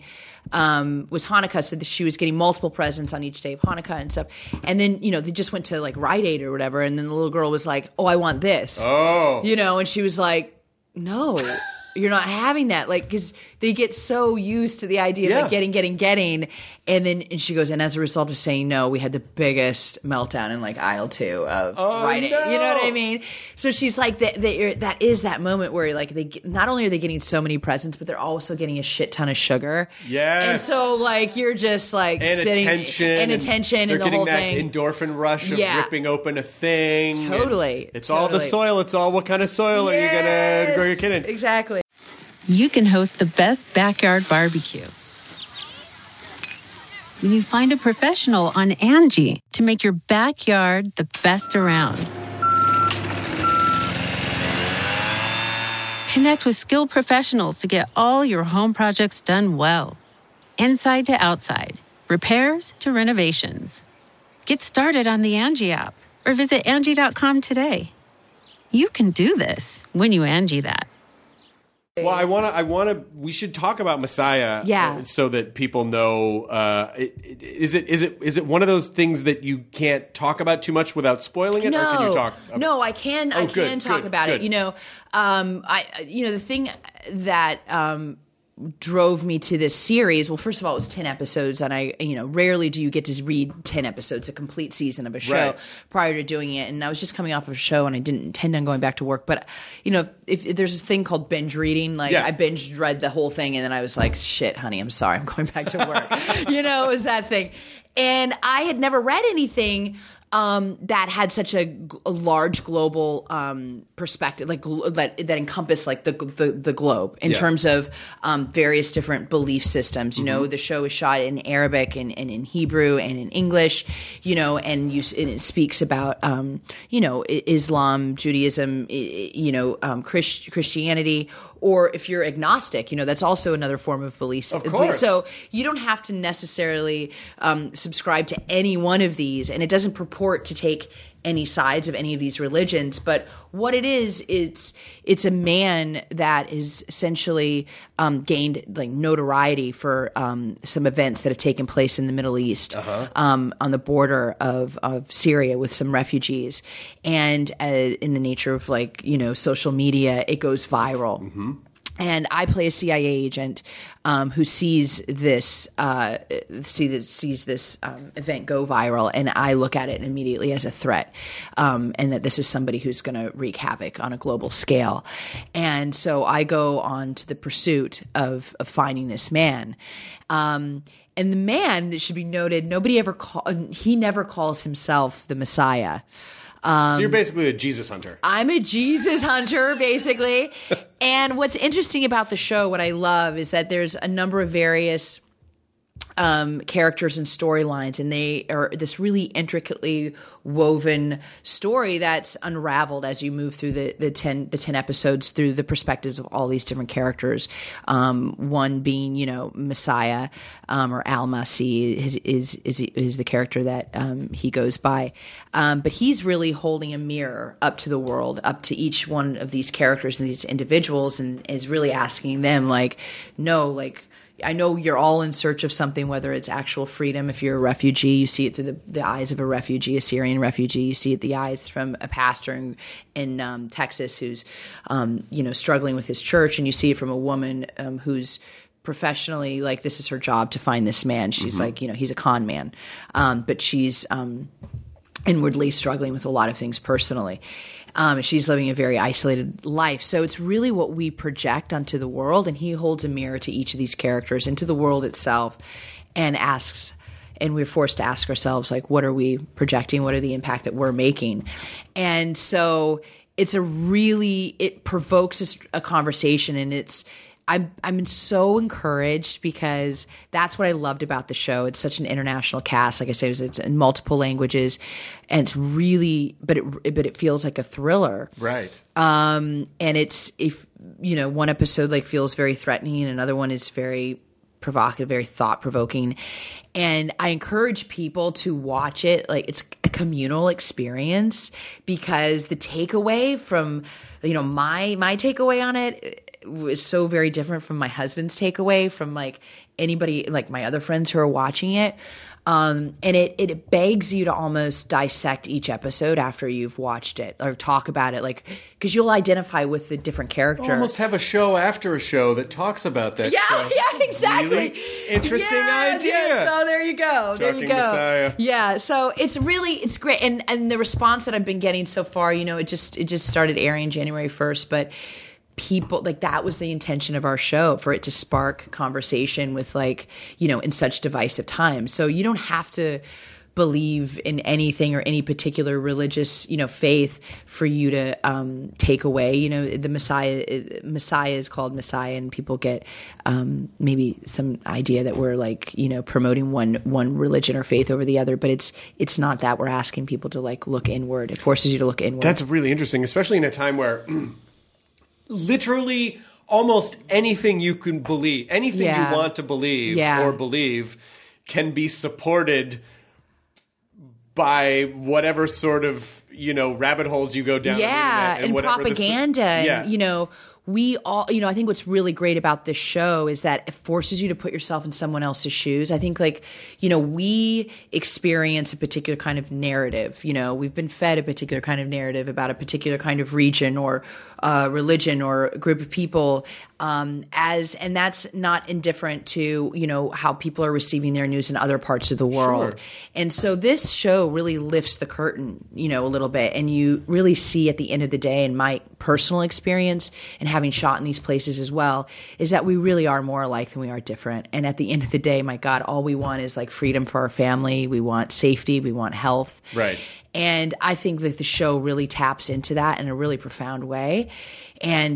was Hanukkah, so she was getting multiple presents on each day of Hanukkah and stuff. And then, they just went to like Rite Aid or whatever, and then the little girl was like, oh, I want this. Oh. And she was like, no, you're not having that. Like, because they get so used to the idea of like getting. And she goes, and as a result of saying no, we had the biggest meltdown in like aisle 2 of Rite Aid. No. You know what I mean? So she's like, that is that moment where like not only are they getting so many presents, but they're also getting a shit ton of sugar. Yes. And so like you're just like and sitting attention and the whole thing. They're getting that endorphin rush of ripping open a thing. Totally. It's all the soil. It's all what kind of soil are you going to grow your kid in? Exactly. You can host the best backyard barbecue when you find a professional on Angie to make your backyard the best around. Connect with skilled professionals to get all your home projects done well. Inside to outside, repairs to renovations. Get started on the Angie app or visit Angie.com today. You can do this when you Angie that. Well, we should talk about Messiah so that people know, is it one of those things that you can't talk about too much without spoiling it? No, or can you talk about no, I can talk about it. The thing that, drove me to this series. Well, first of all, it was 10 episodes, and I, rarely do you get to read 10 episodes, a complete season of a show prior to doing it. And I was just coming off of a show, and I didn't intend on going back to work. But, if there's this thing called binge reading, I binge read the whole thing, and then I was like, shit, honey, I'm sorry, I'm going back to work. It was that thing. And I had never read anything that had such a large global perspective, like that encompassed like the globe in terms of various different belief systems. The show is shot in Arabic and in Hebrew and in English. And it speaks about Islam, Judaism, Christianity. Or if you're agnostic, that's also another form of belief. Of course. So you don't have to necessarily subscribe to any one of these, and it doesn't purport to take any sides of any of these religions. But what it is, it's a man that is essentially gained like notoriety for some events that have taken place in the Middle East on the border of Syria with some refugees. And in the nature of social media, it goes viral. Mm-hmm. And I play a CIA agent who sees this event go viral, and I look at it immediately as a threat, and that this is somebody who's going to wreak havoc on a global scale. And so I go on to the pursuit of finding this man. And the man, that should be noted, he never calls himself the Messiah. So you're basically a Jesus hunter. I'm a Jesus hunter, basically. And what's interesting about the show, what I love, is that there's a number of various characters and storylines, and they are this really intricately woven story that's unraveled as you move through the 10 episodes through the perspectives of all these different characters. One being, Messiah, or Al-Masih is the character that he goes by. But he's really holding a mirror up to the world, up to each one of these characters and these individuals, and is really asking them, I know you're all in search of something, whether it's actual freedom. If you're a refugee, you see it through the eyes of a refugee, a Syrian refugee. You see it the eyes from a pastor in Texas who's, struggling with his church. And you see it from a woman who's professionally, this is her job to find this man. She's he's a con man. But she's inwardly struggling with a lot of things personally. She's living a very isolated life. So it's really what we project onto the world. And he holds a mirror to each of these characters, into the world itself, and we're forced to ask ourselves, what are we projecting? What are the impact that we're making? And so it provokes a conversation, and I'm so encouraged because that's what I loved about the show. It's such an international cast. Like I say, it's in multiple languages, and it's really, but it feels like a thriller. Right. And one episode feels very threatening, and another one is very provocative, very thought provoking. And I encourage people to watch it. It's a communal experience, because the takeaway from, my takeaway on it was so very different from my husband's takeaway, from anybody, my other friends who are watching it. And it begs you to almost dissect each episode after you've watched it, or talk about it, because you'll identify with the different character. Almost have a show after a show that talks about that show. Yeah, exactly. Really interesting idea. Yeah, so there you go. Talking Messiah. Yeah, so it's great. And the response that I've been getting so far, it just started airing January 1st, but people, that was the intention of our show, for it to spark conversation with in such divisive times. So you don't have to believe in anything or any particular religious faith for you to take away the Messiah is called Messiah, and people get maybe some idea that we're promoting one religion or faith over the other, but it's not that. We're asking people to look inward. It forces you to look inward. That's really interesting, especially in a time where literally almost anything you can believe, anything you want to believe or believe, can be supported by whatever sort of, rabbit holes you go down. Yeah, and propaganda. And, we all, I think what's really great about this show is that it forces you to put yourself in someone else's shoes. I think we experience a particular kind of narrative. We've been fed a particular kind of narrative about a particular kind of region or religion or a group of people. And that's not indifferent to, how people are receiving their news in other parts of the world. Sure. And so this show really lifts the curtain, a little bit, and you really see at the end of the day, in my personal experience and having shot in these places as well, is that we really are more alike than we are different. And at the end of the day, my God, all we want is freedom for our family. We want safety. We want health. Right. And I think that the show really taps into that in a really profound way. And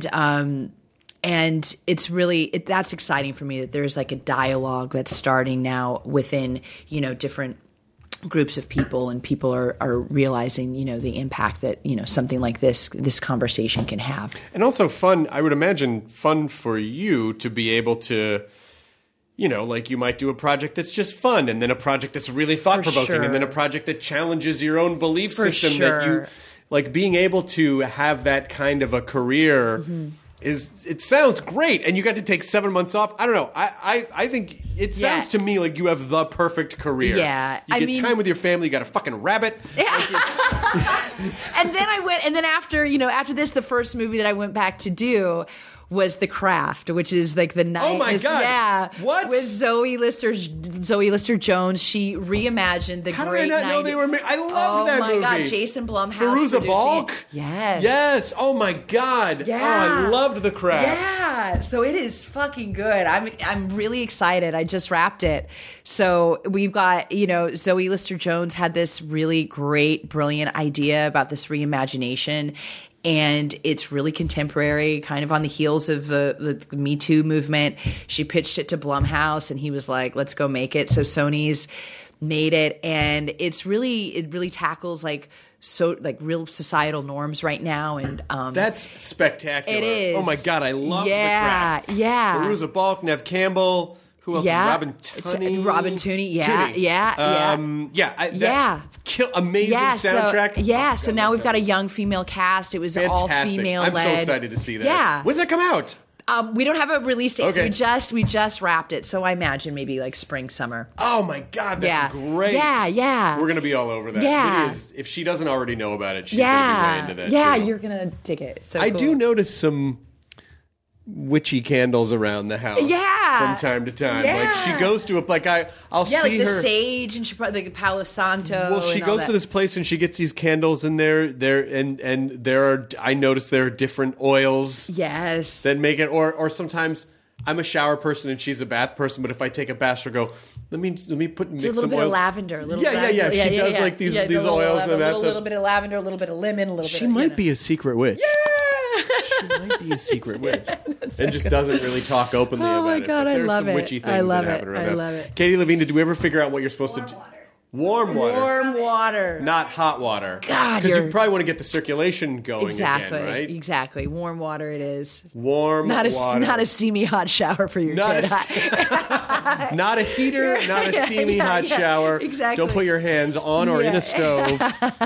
it's really, that's exciting for me, that there's a dialogue that's starting now within, different groups of people, and people are realizing, the impact that, something like this conversation can have. And also fun, I would imagine, fun for you to be able to, you might do a project that's just fun, and then a project that's really thought-provoking, and then a project that challenges your own belief system. That you, being able to have that kind of a career it sounds great, and you got to take 7 months off. I don't know. I think it sounds to me like you have the perfect career. Yeah, you get time with your family. You got a fucking rabbit. And then after this, the first movie that I went back to do was The Craft, which is the night. Oh my God! Yeah, what? With Zoe Lister-Jones, she reimagined the How great. How did I not know they were? I love that movie. Oh my God, Jason Blumhouse, Fairuza Balk. Yes. Oh my God. Yeah. Oh, I loved The Craft. Yeah. So it is fucking good. I'm really excited. I just wrapped it. So we've got Zoe Lister-Jones had this really great, brilliant idea about this reimagination. and it's really contemporary, kind of on the heels of the Me Too movement. She pitched it to Blumhouse, and he was like, let's go make it. So Sony's made it, and it really tackles like real societal norms right now, and that's spectacular. It is. Oh my God, I love the craft. Yeah. Veruza Balk, Nev Campbell. Who else? Robin Tunney. Robin Tunney. Amazing soundtrack. So now we've got a young female cast. It was Fantastic. all female I'm led. so excited to see that. Yeah. When's that come out? We don't have a release date, Okay. so we just wrapped it. So I imagine maybe like spring, summer. Oh my God, that's great. Yeah. We're gonna be all over that. Yeah. It is, if she doesn't already know about it, she's gonna be way into that. Yeah, too. you're gonna dig it. So I cool. do notice some witchy candles around the house. Yeah. From time to time. Yeah. Like she goes to I'll see like the her. sage, and she probably like Palo Santo. Well, she and all goes that. to this place and she gets these candles in there. I notice there are different oils Yes. that make it. Or sometimes I'm a shower person and she's a bath person. But if I take a bath, she'll go. Let me mix a little some bit oils. of lavender. Yeah. She does like these oils in the A bathtub. little bit of lavender, a little bit of lemon, a little bit. She might be a secret witch. Yeah. She might be a secret witch and just doesn't really talk openly about it. Oh my God, But I there's love some it. witchy things I love that happen it. around I the house. love it. Katie Levine, did we ever figure out what you're supposed to do? Warm water. Warm water. Not hot water. God, because you probably want to get the circulation going Exactly. again, right? Exactly. Warm water it is. Warm Not water. a steamy hot shower for your Not kid. not a heater, not a steamy hot shower. Exactly. Don't put your hands on or in a stove.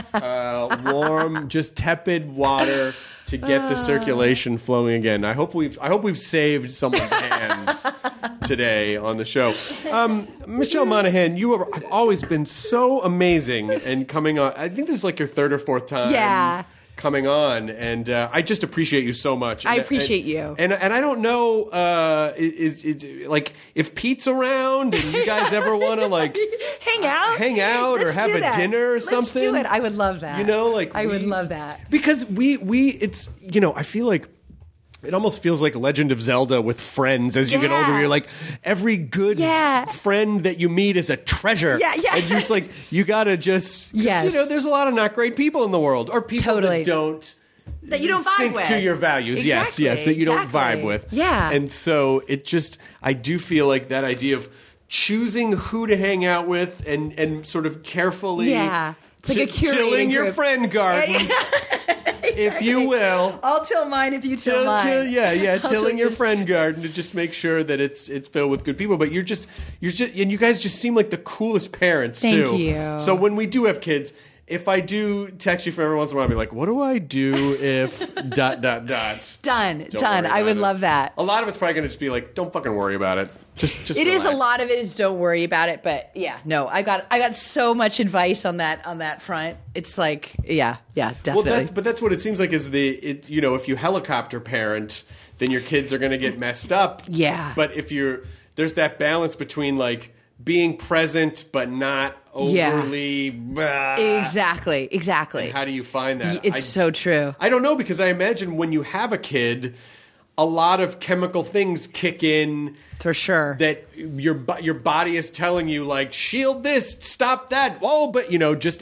Warm, just tepid water to get the circulation flowing again. I hope we've saved someone's hands today on the show. Michelle Monaghan, have always been so amazing and coming on. I think this is like your third or fourth time coming on, and I just appreciate you so much. I appreciate you. And I don't know, is like if Pete's around and you guys ever want to like hang out Let's or have do a that. dinner or something. Let's do it. I would love that. You know, like I would love that. because it's I feel like it almost feels like Legend of Zelda with friends as you get older. You're like, every good friend that you meet is a treasure. Yeah. And you're just like, you gotta just, there's a lot of not great people in the world. Or people that don't. That you don't vibe sync with. to your values. Exactly, Yes, that you don't exactly. vibe with. Yeah. And so I do feel like that idea of choosing who to hang out with and sort of carefully It's like a curating tilling your group. friend garden. If you will. I'll till mine if you till mine. Tilling your friend garden to just make sure that it's filled with good people. But you're just, and you guys just seem like the coolest parents too. Thank you. So when we do have kids, if I do text you for every once in a while, I'll be like, what do I do if ... Done. Done. worry I would about it. love that. A lot of it's probably going to just be like, don't fucking worry about it. Just It is a relax. lot of it is don't worry about it, but I got so much advice on that front. It's like definitely. Well, that's what it seems like is if you helicopter parent, then your kids are going to get messed up. Yeah. But if there's that balance between like being present but not overly. Exactly. And how do you find that? It's so true. I don't know, because I imagine when you have a kid, a lot of chemical things kick in. For sure. That your body is telling you, like, shield this, stop that. Oh, but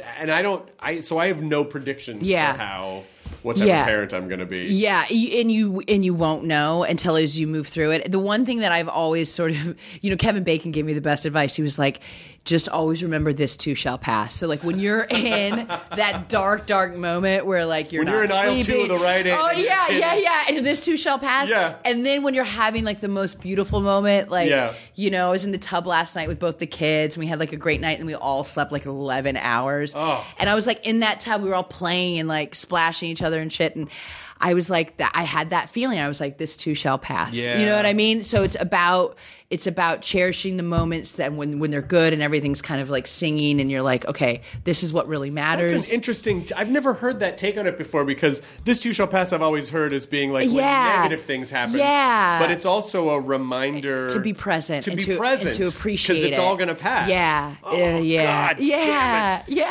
so I have no predictions for how what type of parent I'm going to be. Yeah, and you won't know until as you move through it. The one thing that I've always sort of, Kevin Bacon gave me the best advice. He was like, just always remember this too shall pass. So like when you're in that dark moment where like you're when not you're in sleeping, aisle 2 of the Rite Aid. Oh yeah, and this too shall pass. Yeah. And then when you're having like the most beautiful moment, like I was in the tub last night with both the kids, and we had like a great night, and we all slept like 11 hours. Oh. And I was like in that tub, we were all playing and like splashing each other and shit, and I was like that. I had that feeling. I was like, this too shall pass. Yeah. You know what I mean? So it's about cherishing the moments that when they're good and everything's kind of like singing and you're like, okay, this is what really matters. That's an interesting. I've never heard that take on it before, because this too shall pass I've always heard as being like when negative things happen. Yeah. But it's also a reminder to be present. To and be to, present. And to appreciate it. Because it's all going to pass. Yeah. Oh, yeah. God yeah. damn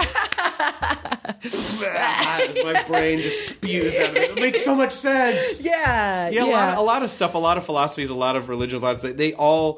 it. Yeah. My brain just spews out of it. It makes so much sense. Yeah. Yeah, a lot of stuff, a lot of philosophies, a lot of religions, they all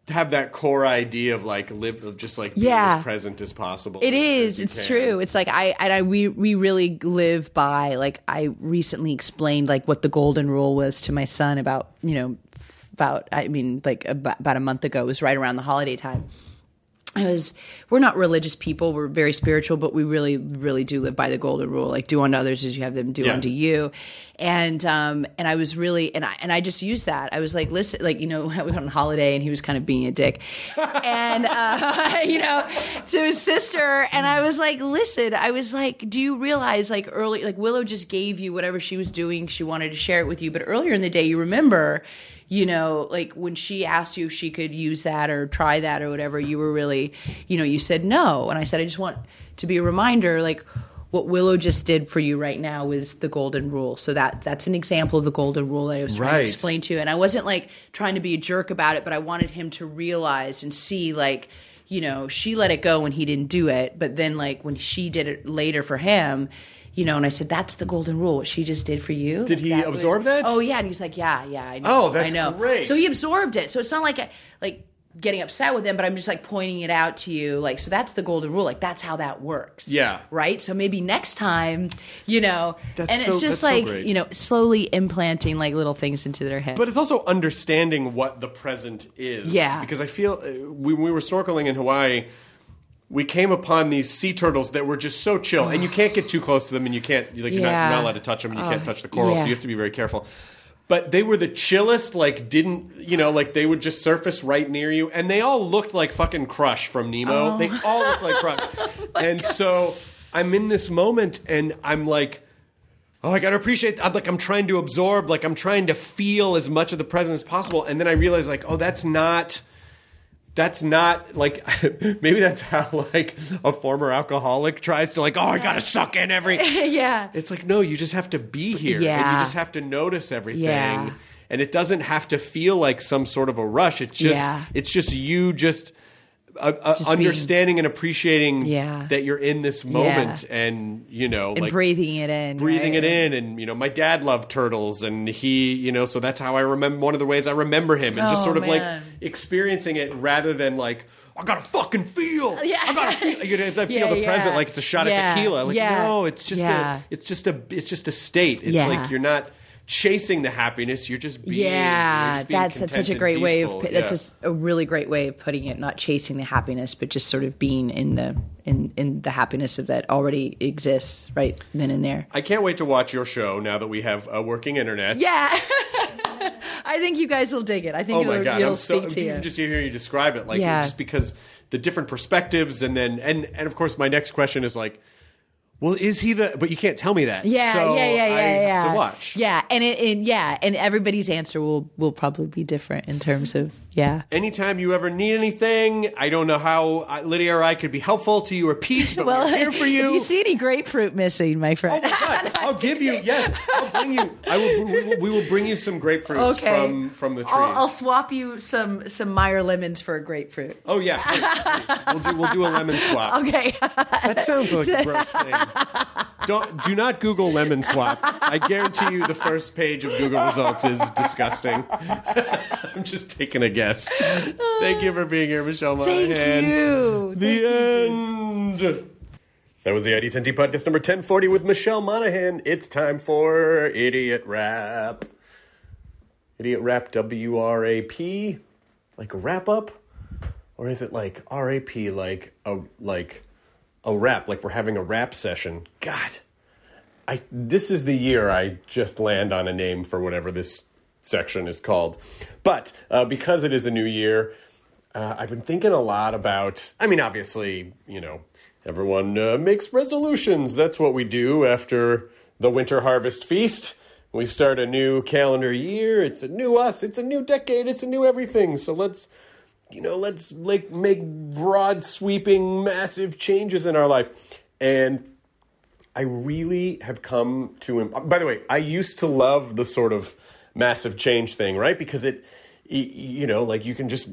have that core idea of like just like being as present as possible. It is. It's true. It's like we really live by, like, I recently explained like what the golden rule was to my son about a month ago. It was right around the holiday time. We're not religious people. We're very spiritual, but we really, really do live by the golden rule. Like, do unto others as you have them do unto you. And I was really, and I just used that. I was like, listen, like, we went on holiday and he was kind of being a dick and, to his sister. And I was like, listen, do you realize like early, like Willow just gave you whatever she was doing. She wanted to share it with you. But earlier in the day, you remember, like when she asked you if she could use that or try that or whatever, you were really, you said no. And I said, I just want to be a reminder, like what Willow just did for you right now was the golden rule. So that's an example of the golden rule that I was trying to explain to you. And I wasn't like trying to be a jerk about it, but I wanted him to realize and see like, she let it go when he didn't do it. But then like when she did it later for him, and I said, that's the golden rule, what she just did for you. Did he absorb that? Oh, yeah. And he's like, yeah, I know. Oh, that's great. So he absorbed it. So it's not like getting upset with him, but I'm just like pointing it out to you. Like, so that's the golden rule. Like, that's how that works. Yeah. Right? So maybe next time, it's just like, slowly implanting like little things into their head. But it's also understanding what the present is. Yeah. Because I feel when we were snorkeling in Hawaii, we came upon these sea turtles that were just so chill, and you can't get too close to them, and you can't, like, you're not allowed to touch them, and you can't touch the coral, so you have to be very careful. But they were the chillest, like, like they would just surface right near you, and they all looked like fucking Crush from Nemo. They all looked like Crush. So I'm in this moment, and I'm like, I gotta appreciate, I'm trying to absorb, like, I'm trying to feel as much of the present as possible, and then I realize, like, that's not like, maybe that's how like a former alcoholic tries to like, I gotta suck in every. Yeah. It's like, no, you just have to be here. Yeah. And you just have to notice everything. Yeah. And it doesn't have to feel like some sort of a rush. It's just you just understanding and appreciating that you're in this moment and, and like breathing it in. Breathing it in. And, my dad loved turtles and he, so that's how I remember, one of the ways I remember him and just sort of like experiencing it rather than like, I gotta fucking feel. Yeah. I gotta feel. I feel the present like it's a shot of tequila. Like, no, it's just a state. It's like you're not chasing the happiness, you're just being that's such a great way of that's a really great way of putting it. Not chasing the happiness, but just sort of being in the happiness of that already exists right then and there. I can't wait to watch your show now that we have a working internet. Yeah. I think you guys will dig it. I think it'll speak to you. Just to hear you describe it, like just because the different perspectives, and then and of course my next question is like, well, is he the? But you can't tell me that. Yeah, so yeah. I have to watch. Yeah, and everybody's answer will probably be different in terms of Anytime you ever need anything, I don't know how Lydia or I could be helpful to you or Pete, but we're here for you. If you see any grapefruit missing, my friend, oh my God, I'll give you. Yes, I'll bring you. We will bring you some grapefruits from the trees. I'll swap you some Meyer lemons for a grapefruit. Oh yeah, please. We'll do a lemon swap. Okay, that sounds like a gross thing. Do not Google lemon swap. I guarantee you the first page of Google results is disgusting. I'm just taking a guess. Thank you for being here, Michelle Monaghan. Thank you. The end. That was the ID10T podcast number 1040 with Michelle Monaghan. It's time for Idiot Rap. Idiot Rap, W-R-A-P? Like a wrap up? Or is it like R-A-P, like a rap, like we're having a rap session? God. This is the year I just land on a name for whatever this section is called. But because it is a new year, I've been thinking a lot about, obviously, everyone makes resolutions. That's what we do after the winter harvest feast. We start a new calendar year. It's a new us. It's a new decade. It's a new everything. So let's like make broad sweeping, massive changes in our life. And I really have come to, by the way, I used to love the sort of massive change thing, right? Because it like you can just,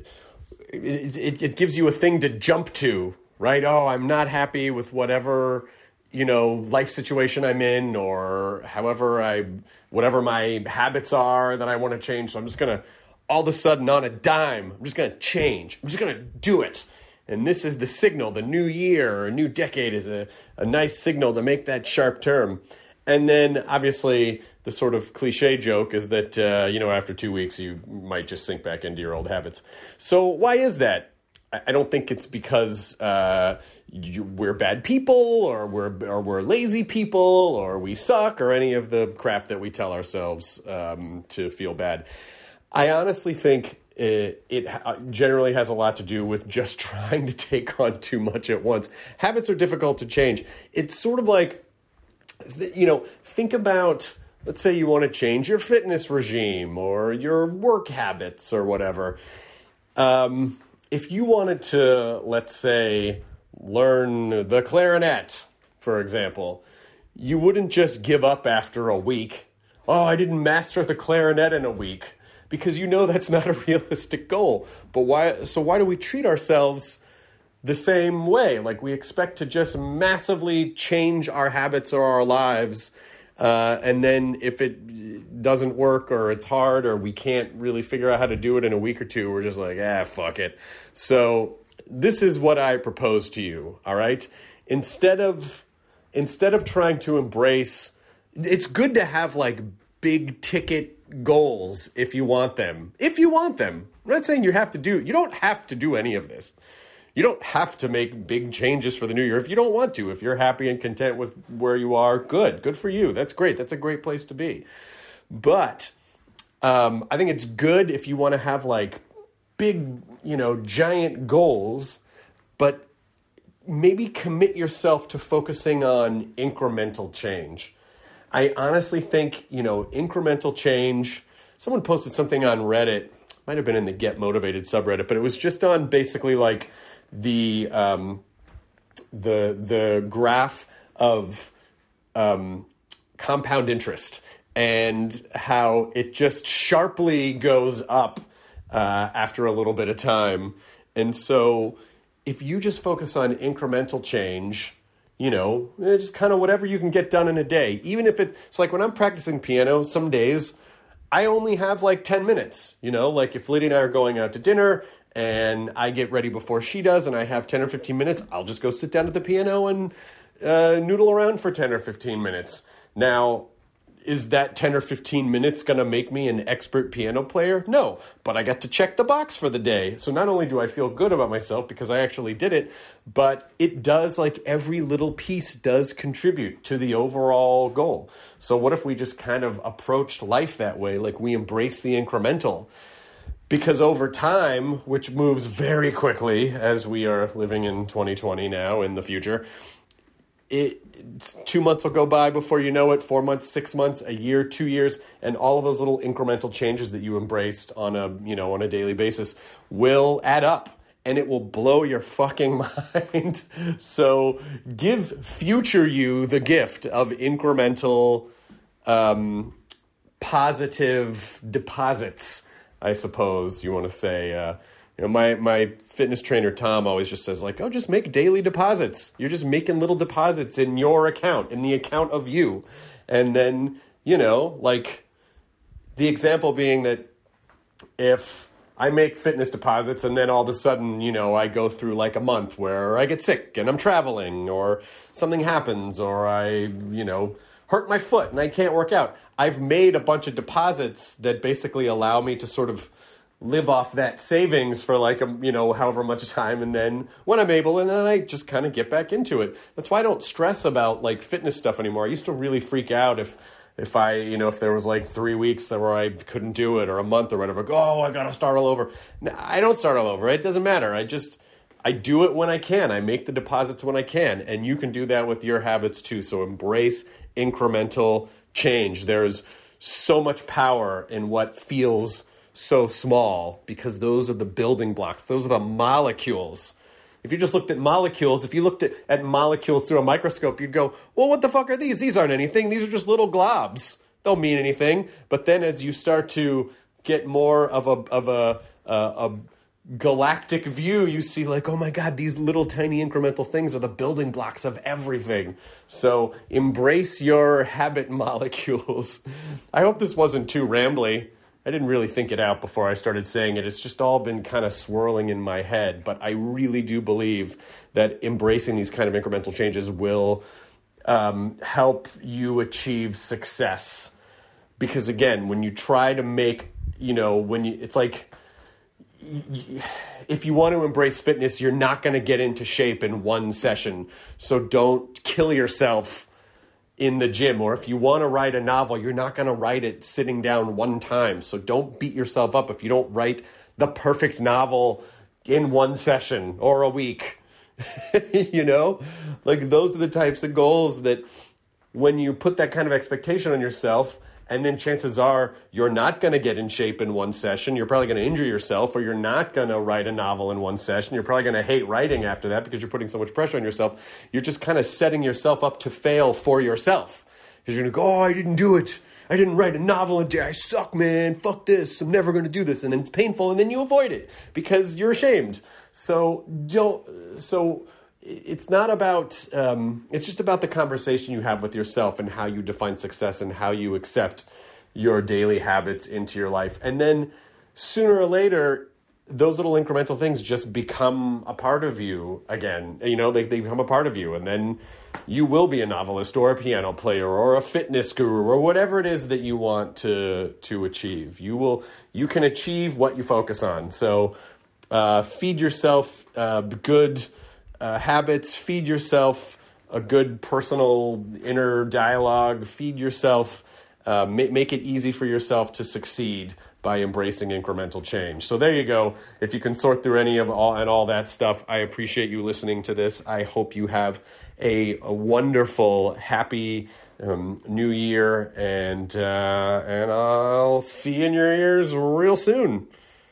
it gives you a thing to jump to, right? Oh, I'm not happy with whatever, life situation I'm in, or whatever my habits are that I want to change. So I'm just going to all of a sudden on a dime, I'm just going to change. I'm just going to do it. And this is the signal. The new year or a new decade is a nice signal to make that sharp turn. And then obviously the sort of cliche joke is that, after 2 weeks, you might just sink back into your old habits. So why is that? I don't think it's because we're bad people or we're lazy people or we suck or any of the crap that we tell ourselves to feel bad. I honestly think it generally has a lot to do with just trying to take on too much at once. Habits are difficult to change. It's sort of like, think about, let's say you want to change your fitness regime or your work habits or whatever. If you wanted to, let's say, learn the clarinet, for example, you wouldn't just give up after a week. Oh, I didn't master the clarinet in a week, because that's not a realistic goal. But why? So why do we treat ourselves the same way? Like we expect to just massively change our habits or our lives, and then if it doesn't work or it's hard or we can't really figure out how to do it in a week or two, we're just like, fuck it. So this is what I propose to you, all right? Instead of trying to embrace, it's good to have like big ticket goals if you want them. I'm not saying you don't have to do any of this. You don't have to make big changes for the new year if you don't want to. If you're happy and content with where you are, good for you. That's great. That's a great place to be. But I think it's good if you want to have like big, giant goals, but maybe commit yourself to focusing on incremental change. I honestly think, incremental change. Someone posted something on Reddit, might have been in the Get Motivated subreddit, but it was just on basically like the graph of compound interest and how it just sharply goes up after a little bit of time. And so if you just focus on incremental change, just kind of whatever you can get done in a day, even if it's like when I'm practicing piano, some days I only have like 10 minutes, like if Lydia and I are going out to dinner and I get ready before she does and I have 10 or 15 minutes, I'll just go sit down at the piano and noodle around for 10 or 15 minutes. Now, is that 10 or 15 minutes going to make me an expert piano player? No, but I got to check the box for the day. So not only do I feel good about myself because I actually did it, but it does, like every little piece does contribute to the overall goal. So what if we just kind of approached life that way? Like we embrace the incremental. Because over time, which moves very quickly as we are living in 2020 now in the future, 2 months will go by before you know it, 4 months, 6 months, a year, 2 years, and all of those little incremental changes that you embraced on a daily basis will add up, and it will blow your fucking mind. So give future you the gift of incremental, positive deposits, I suppose you want to say. My fitness trainer, Tom, always just says like, just make daily deposits. You're just making little deposits in your account, in the account of you. And then, like the example being that if I make fitness deposits and then all of a sudden, I go through like a month where I get sick and I'm traveling or something happens or I, hurt my foot and I can't work out. I've made a bunch of deposits that basically allow me to sort of live off that savings for like, however much time. And then when I'm able, and then I just kind of get back into it. That's why I don't stress about like fitness stuff anymore. I used to really freak out if there was like 3 weeks where I couldn't do it or a month or whatever, I got to start all over. No, I don't start all over. It doesn't matter. I do it when I can. I make the deposits when I can. And you can do that with your habits too. So embrace incremental change. There's so much power in what feels so small because those are the building blocks. Those are the molecules. If you just looked at molecules, if you looked at molecules through a microscope, you'd go, well, what the fuck are these? These aren't anything. These are just little globs. They'll mean anything. But then as you start to get more of a galactic view, you see like, oh my God, these little tiny incremental things are the building blocks of everything. So embrace your habit molecules. I hope this wasn't too rambly. didn't really think it out before I started saying it. It's just all been kind of swirling in my head. But I really do believe that embracing these kind of incremental changes will help you achieve success. Because again, when you try to make, it's like, if you want to embrace fitness, you're not going to get into shape in one session. So don't kill yourself in the gym. Or if you want to write a novel, you're not going to write it sitting down one time. So don't beat yourself up if you don't write the perfect novel in one session or a week. Like those are the types of goals that when you put that kind of expectation on yourself, and then chances are you're not going to get in shape in one session. You're probably going to injure yourself, or you're not going to write a novel in one session. You're probably going to hate writing after that because you're putting so much pressure on yourself. You're just kind of setting yourself up to fail for yourself. Because you're going to go, I didn't do it. I didn't write a novel in a day. I suck, man. Fuck this. I'm never going to do this. And then it's painful, and then you avoid it because you're ashamed. So it's not about, it's just about the conversation you have with yourself and how you define success and how you accept your daily habits into your life. And then sooner or later, those little incremental things just become a part of you again. They become a part of you. And then you will be a novelist or a piano player or a fitness guru or whatever it is that you want to achieve. You can achieve what you focus on. So feed yourself good habits, feed yourself a good personal inner dialogue, feed yourself, make it easy for yourself to succeed by embracing incremental change. So there you go. If you can sort through any of all that stuff, I appreciate you listening to this. I hope you have a wonderful, happy new year, and I'll see you in your ears real soon.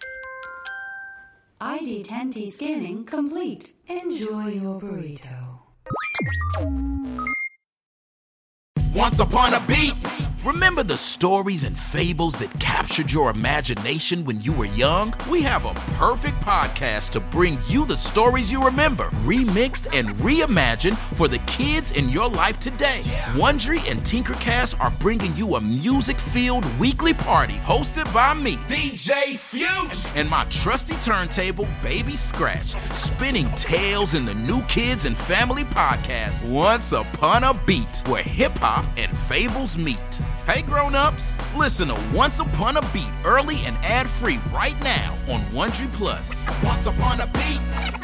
ID10T scanning complete. Enjoy your burrito. Once upon a beat. Remember the stories and fables that captured your imagination when you were young? We have a perfect podcast to bring you the stories you remember, remixed and reimagined for the kids in your life today. Wondery and Tinkercast are bringing you a music-filled weekly party hosted by me, DJ Fuge, and my trusty turntable, Baby Scratch, spinning tales in the New Kids and Family podcast, Once Upon a Beat, where hip-hop and fables meet. Hey grown-ups, listen to Once Upon a Beat early and ad-free right now on Wondery Plus. Once Upon a Beat.